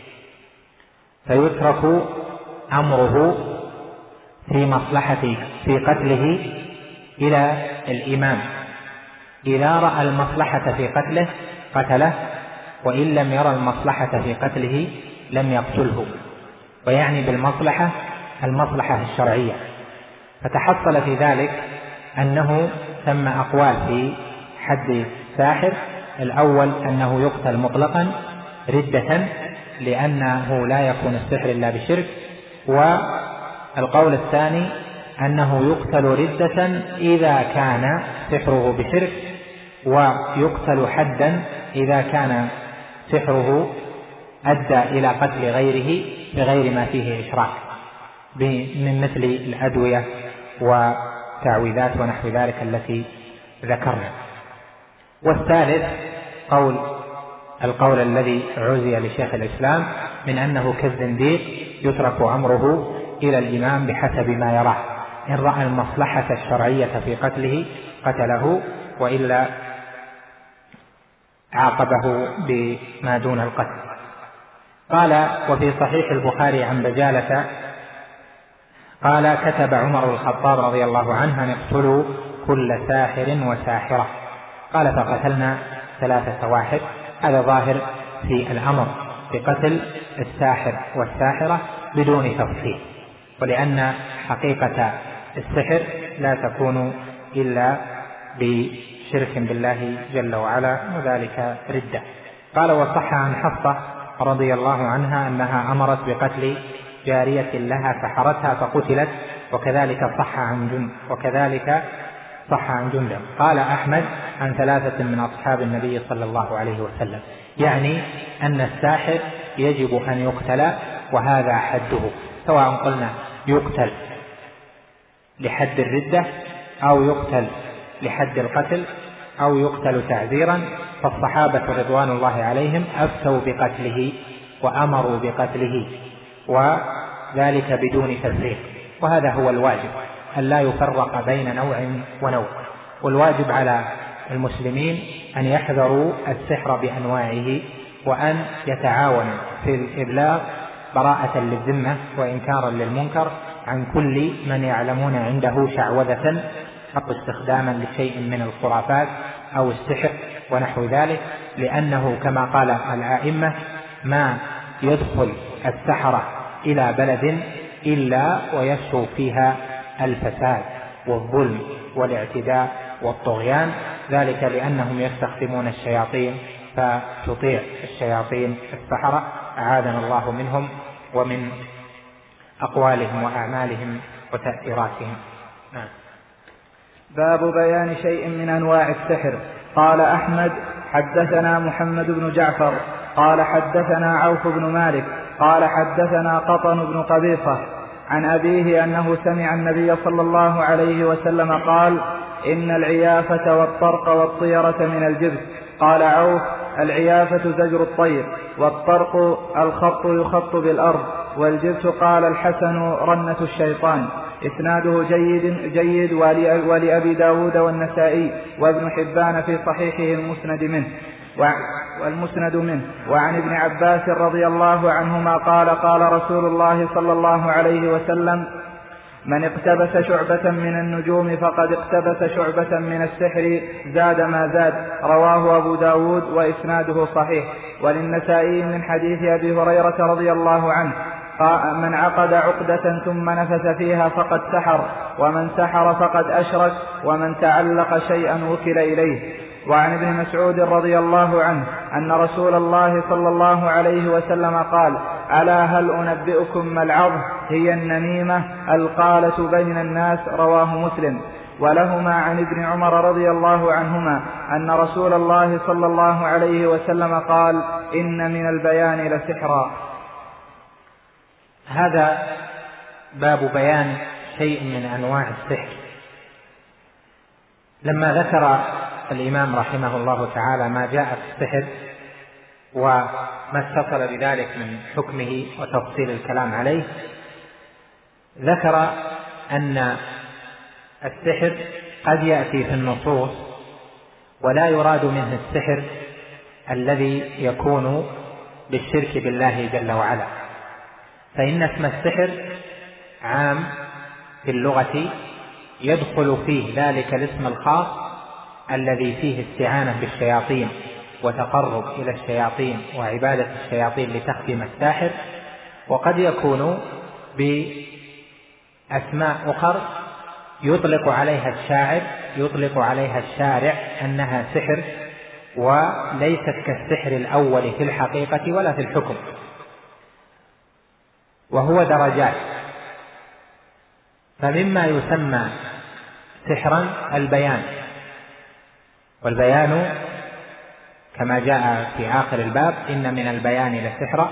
Speaker 2: فيترك أمره في مصلحة في قتله إلى الإمام، إذا رأى المصلحة في قتله قتله، وإن لم يرى المصلحة في قتله لم يقتله، ويعني بالمصلحة المصلحة الشرعية. فتحصل في ذلك أنه ثم أقوال في حد الساحر: الأول أنه يقتل مطلقا ردة لأنه لا يكون السحر إلا بشرك، والقول الثاني أنه يقتل ردة إذا كان سحره بشرك، ويقتل حدا إذا كان سحره أدى إلى قتل غيره بغير ما فيه إشراك، من مثل الأدوية وتعويذات ونحو ذلك التي ذكرنا. والثالث القول الذي عزي لشيخ الإسلام من أنه كالزنديق يترك أمره إلى الإمام بحسب ما يراه، إن رأى المصلحة الشرعية في قتله قتله، وإلا عاقبه بما دون القتل. قال: وفي صحيح البخاري عن بجالة قال: كتب عمر بن الخطاب رضي الله عنه أن اقتلوا كل ساحر وساحرة. قال: فقتلنا 3 سواحر. هذا ظاهر في الأمر بقتل الساحر والساحرة بدون تفصيل، ولأن حقيقة السحر لا تكون إلا بشرك بالله جل وعلا، وذلك ردة. قال: وصح عن حفصة رضي الله عنها أنها أمرت بقتل جارية لها سحرتها فقتلت، وكذلك صح عن جندب. قال أحمد عن 3 من أصحاب النبي صلى الله عليه وسلم، يعني أن الساحر يجب أن يقتل، وهذا حده، سواء قلنا يقتل لحد الردة أو يقتل لحد القتل أو يقتل تعزيرا. فالصحابة رضوان الله عليهم أفتوا بقتله وأمروا بقتله، وذلك بدون تفريق، وهذا هو الواجب، أن لا يفرق بين نوع ونوع. والواجب على المسلمين أن يحذروا السحر بأنواعه، وأن يتعاونوا في الإبلاغ براءة للذمة وإنكارا للمنكر عن كل من يعلمون عنده شعوذة أو استخداما لشيء من الخرافات أو السحر ونحو ذلك، لأنه كما قال الأئمة: ما يدخل السحرة إلى بلد إلا ويشرو فيها الفساد والظلم والاعتداء والطغيان، ذلك لأنهم يستخدمون الشياطين فتطيع الشياطين السحرة، أعاذنا الله منهم ومن أقوالهم وأعمالهم وتأثيراتهم.
Speaker 3: باب بيان شيء من أنواع السحر. قال أحمد: حدثنا محمد بن جعفر قال حدثنا عوف بن مالك قال حدثنا قطن بن قبيصة عن أبيه أنه سمع النبي صلى الله عليه وسلم قال: إن العيافة والطرق والطيرة من الجبت. قال عوف: العيافة زجر الطير، والطرق الخط يخط بالأرض، والجبت قال الحسن رنة الشيطان. إسناده جيد ولأبي داود والنسائي وابن حبان في صحيحه والمسند منه. وعن ابن عباس رضي الله عنهما قال: قال رسول الله صلى الله عليه وسلم: من اقتبس شعبة من النجوم فقد اقتبس شعبة من السحر زاد ما زاد. رواه أبو داود وإسناده صحيح. وللنسائي من حديث أبي هريرة رضي الله عنه: من عقد عقدة ثم نفث فيها فقد سحر، ومن سحر فقد أشرك، ومن تعلق شيئا وكل إليه. وعن ابن مسعود رضي الله عنه أن رسول الله صلى الله عليه وسلم قال: ألا هل أنبئكم ما العظم؟ هي النميمة القالة بين الناس. رواه مسلم. ولهما عن ابن عمر رضي الله عنهما أن رسول الله صلى الله عليه وسلم قال: إن من البيان لسحرا.
Speaker 2: هذا باب بيان شيء من أنواع السحر. لما ذكر الإمام رحمه الله تعالى ما جاء في السحر وما اتصل بذلك من حكمه وتفصيل الكلام عليه، ذكر أن السحر قد يأتي في النصوص ولا يراد منه السحر الذي يكون بالشرك بالله جل وعلا، فإن اسم السحر عام في اللغة يدخل فيه ذلك الاسم الخاص الذي فيه استعانة بالشياطين وتقرب إلى الشياطين وعبادة الشياطين لتخدم الساحر، وقد يكون بأسماء أخر يطلق عليها الشارع أنها سحر، وليست كالسحر الأول في الحقيقة ولا في الحكم، وهو درجات. فمما يسمى سحرا البيان، والبيان كما جاء في آخر الباب: إن من البيان لسحرا.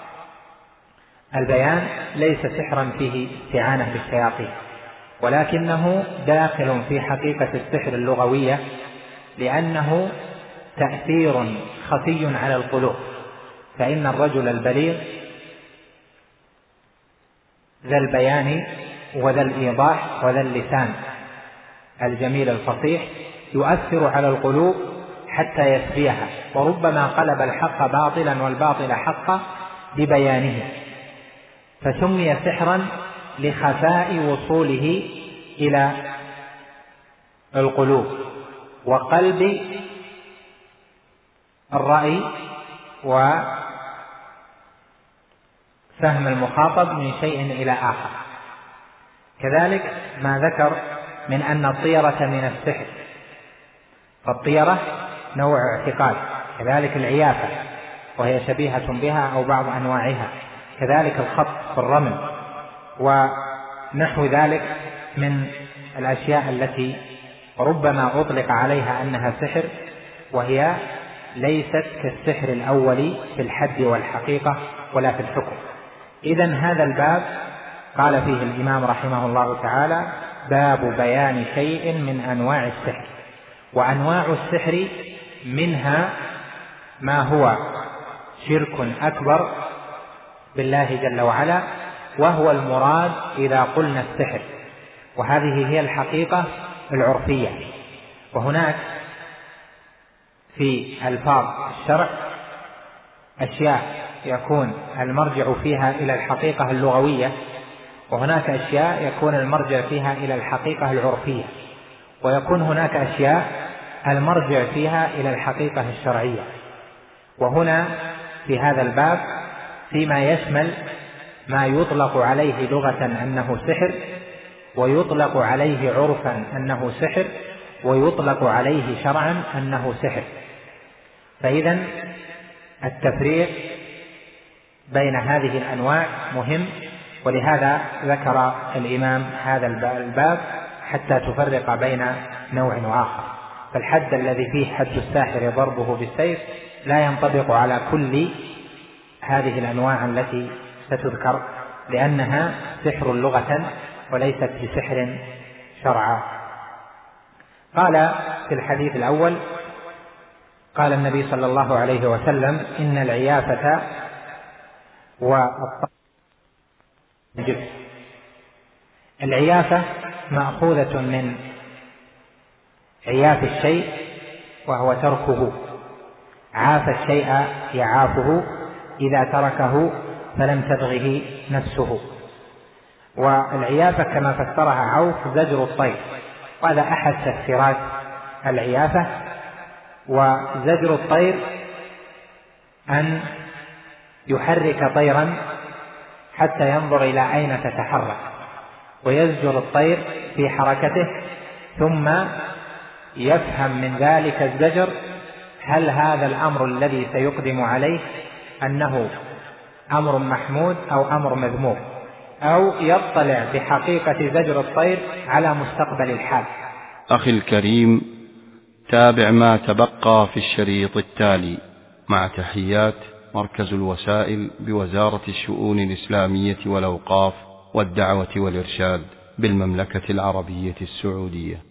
Speaker 2: البيان ليس سحرا فيه استعانة بالشياطين، ولكنه داخل في حقيقة السحر اللغوية، لأنه تأثير خفي على القلوب. فإن الرجل البليغ ذا البيان وذا الإيضاح وذا اللسان الجميل الفصيح يؤثر على القلوب حتى يسبيها، وربما قلب الحق باطلا والباطل حقا ببيانه، فسمي سحرا لخفاء وصوله إلى القلوب وقلب الرأي وفهم المخاطب من شيء إلى آخر. كذلك ما ذكر من أن الطيرة من السحر، فالطيرة نوع اعتقاد، كذلك العيافة وهي شبيهة بها أو بعض أنواعها، كذلك الخط في الرمل ونحو ذلك من الأشياء التي ربما أطلق عليها أنها سحر وهي ليست كالسحر الأول في الحد والحقيقة ولا في الحكم. إذن هذا الباب قال فيه الإمام رحمه الله تعالى: باب بيان شيء من أنواع السحر. وأنواع السحر منها ما هو شرك أكبر بالله جل وعلا، وهو المراد إذا قلنا السحر، وهذه هي الحقيقة العرفية. وهناك في ألفاظ الشرع أشياء يكون المرجع فيها إلى الحقيقة اللغوية، وهناك أشياء يكون المرجع فيها إلى الحقيقة العرفية، ويكون هناك أشياء المرجع فيها إلى الحقيقة الشرعية. وهنا في هذا الباب فيما يشمل ما يطلق عليه لغة أنه سحر، ويطلق عليه عرفا أنه سحر، ويطلق عليه شرعا أنه سحر. فإذا التفريق بين هذه الأنواع مهم، ولهذا ذكر الإمام هذا الباب حتى تفرق بين نوع وآخر. فالحد الذي فيه حد الساحر ضربه بالسيف لا ينطبق على كل هذه الأنواع التي ستذكر، لأنها سحر لغة وليست بسحر شرعا. قال في الحديث الأول: قال النبي صلى الله عليه وسلم: إن العيافة والجبس. العيافة مأخوذة من عياف الشيء وهو تركه، عاف الشيء يعافه إذا تركه فلم تبغه نفسه. والعيافة كما فسرها عوف زجر الطير، وهذا أحد تفسيرات العيافة. وزجر الطير أن يحرك طيرا حتى ينظر إلى أين تتحرك، ويزجر الطير في حركته، ثم يفهم من ذلك الزجر هل هذا الأمر الذي سيقدم عليه أنه أمر محمود أو أمر مذموم، أو يطلع بحقيقة زجر الطير على مستقبل الحال.
Speaker 1: أخي الكريم، تابع ما تبقى في الشريط التالي، مع تحيات مركز الوسائل بوزارة الشؤون الإسلامية والأوقاف والدعوة والإرشاد بالمملكة العربية السعودية.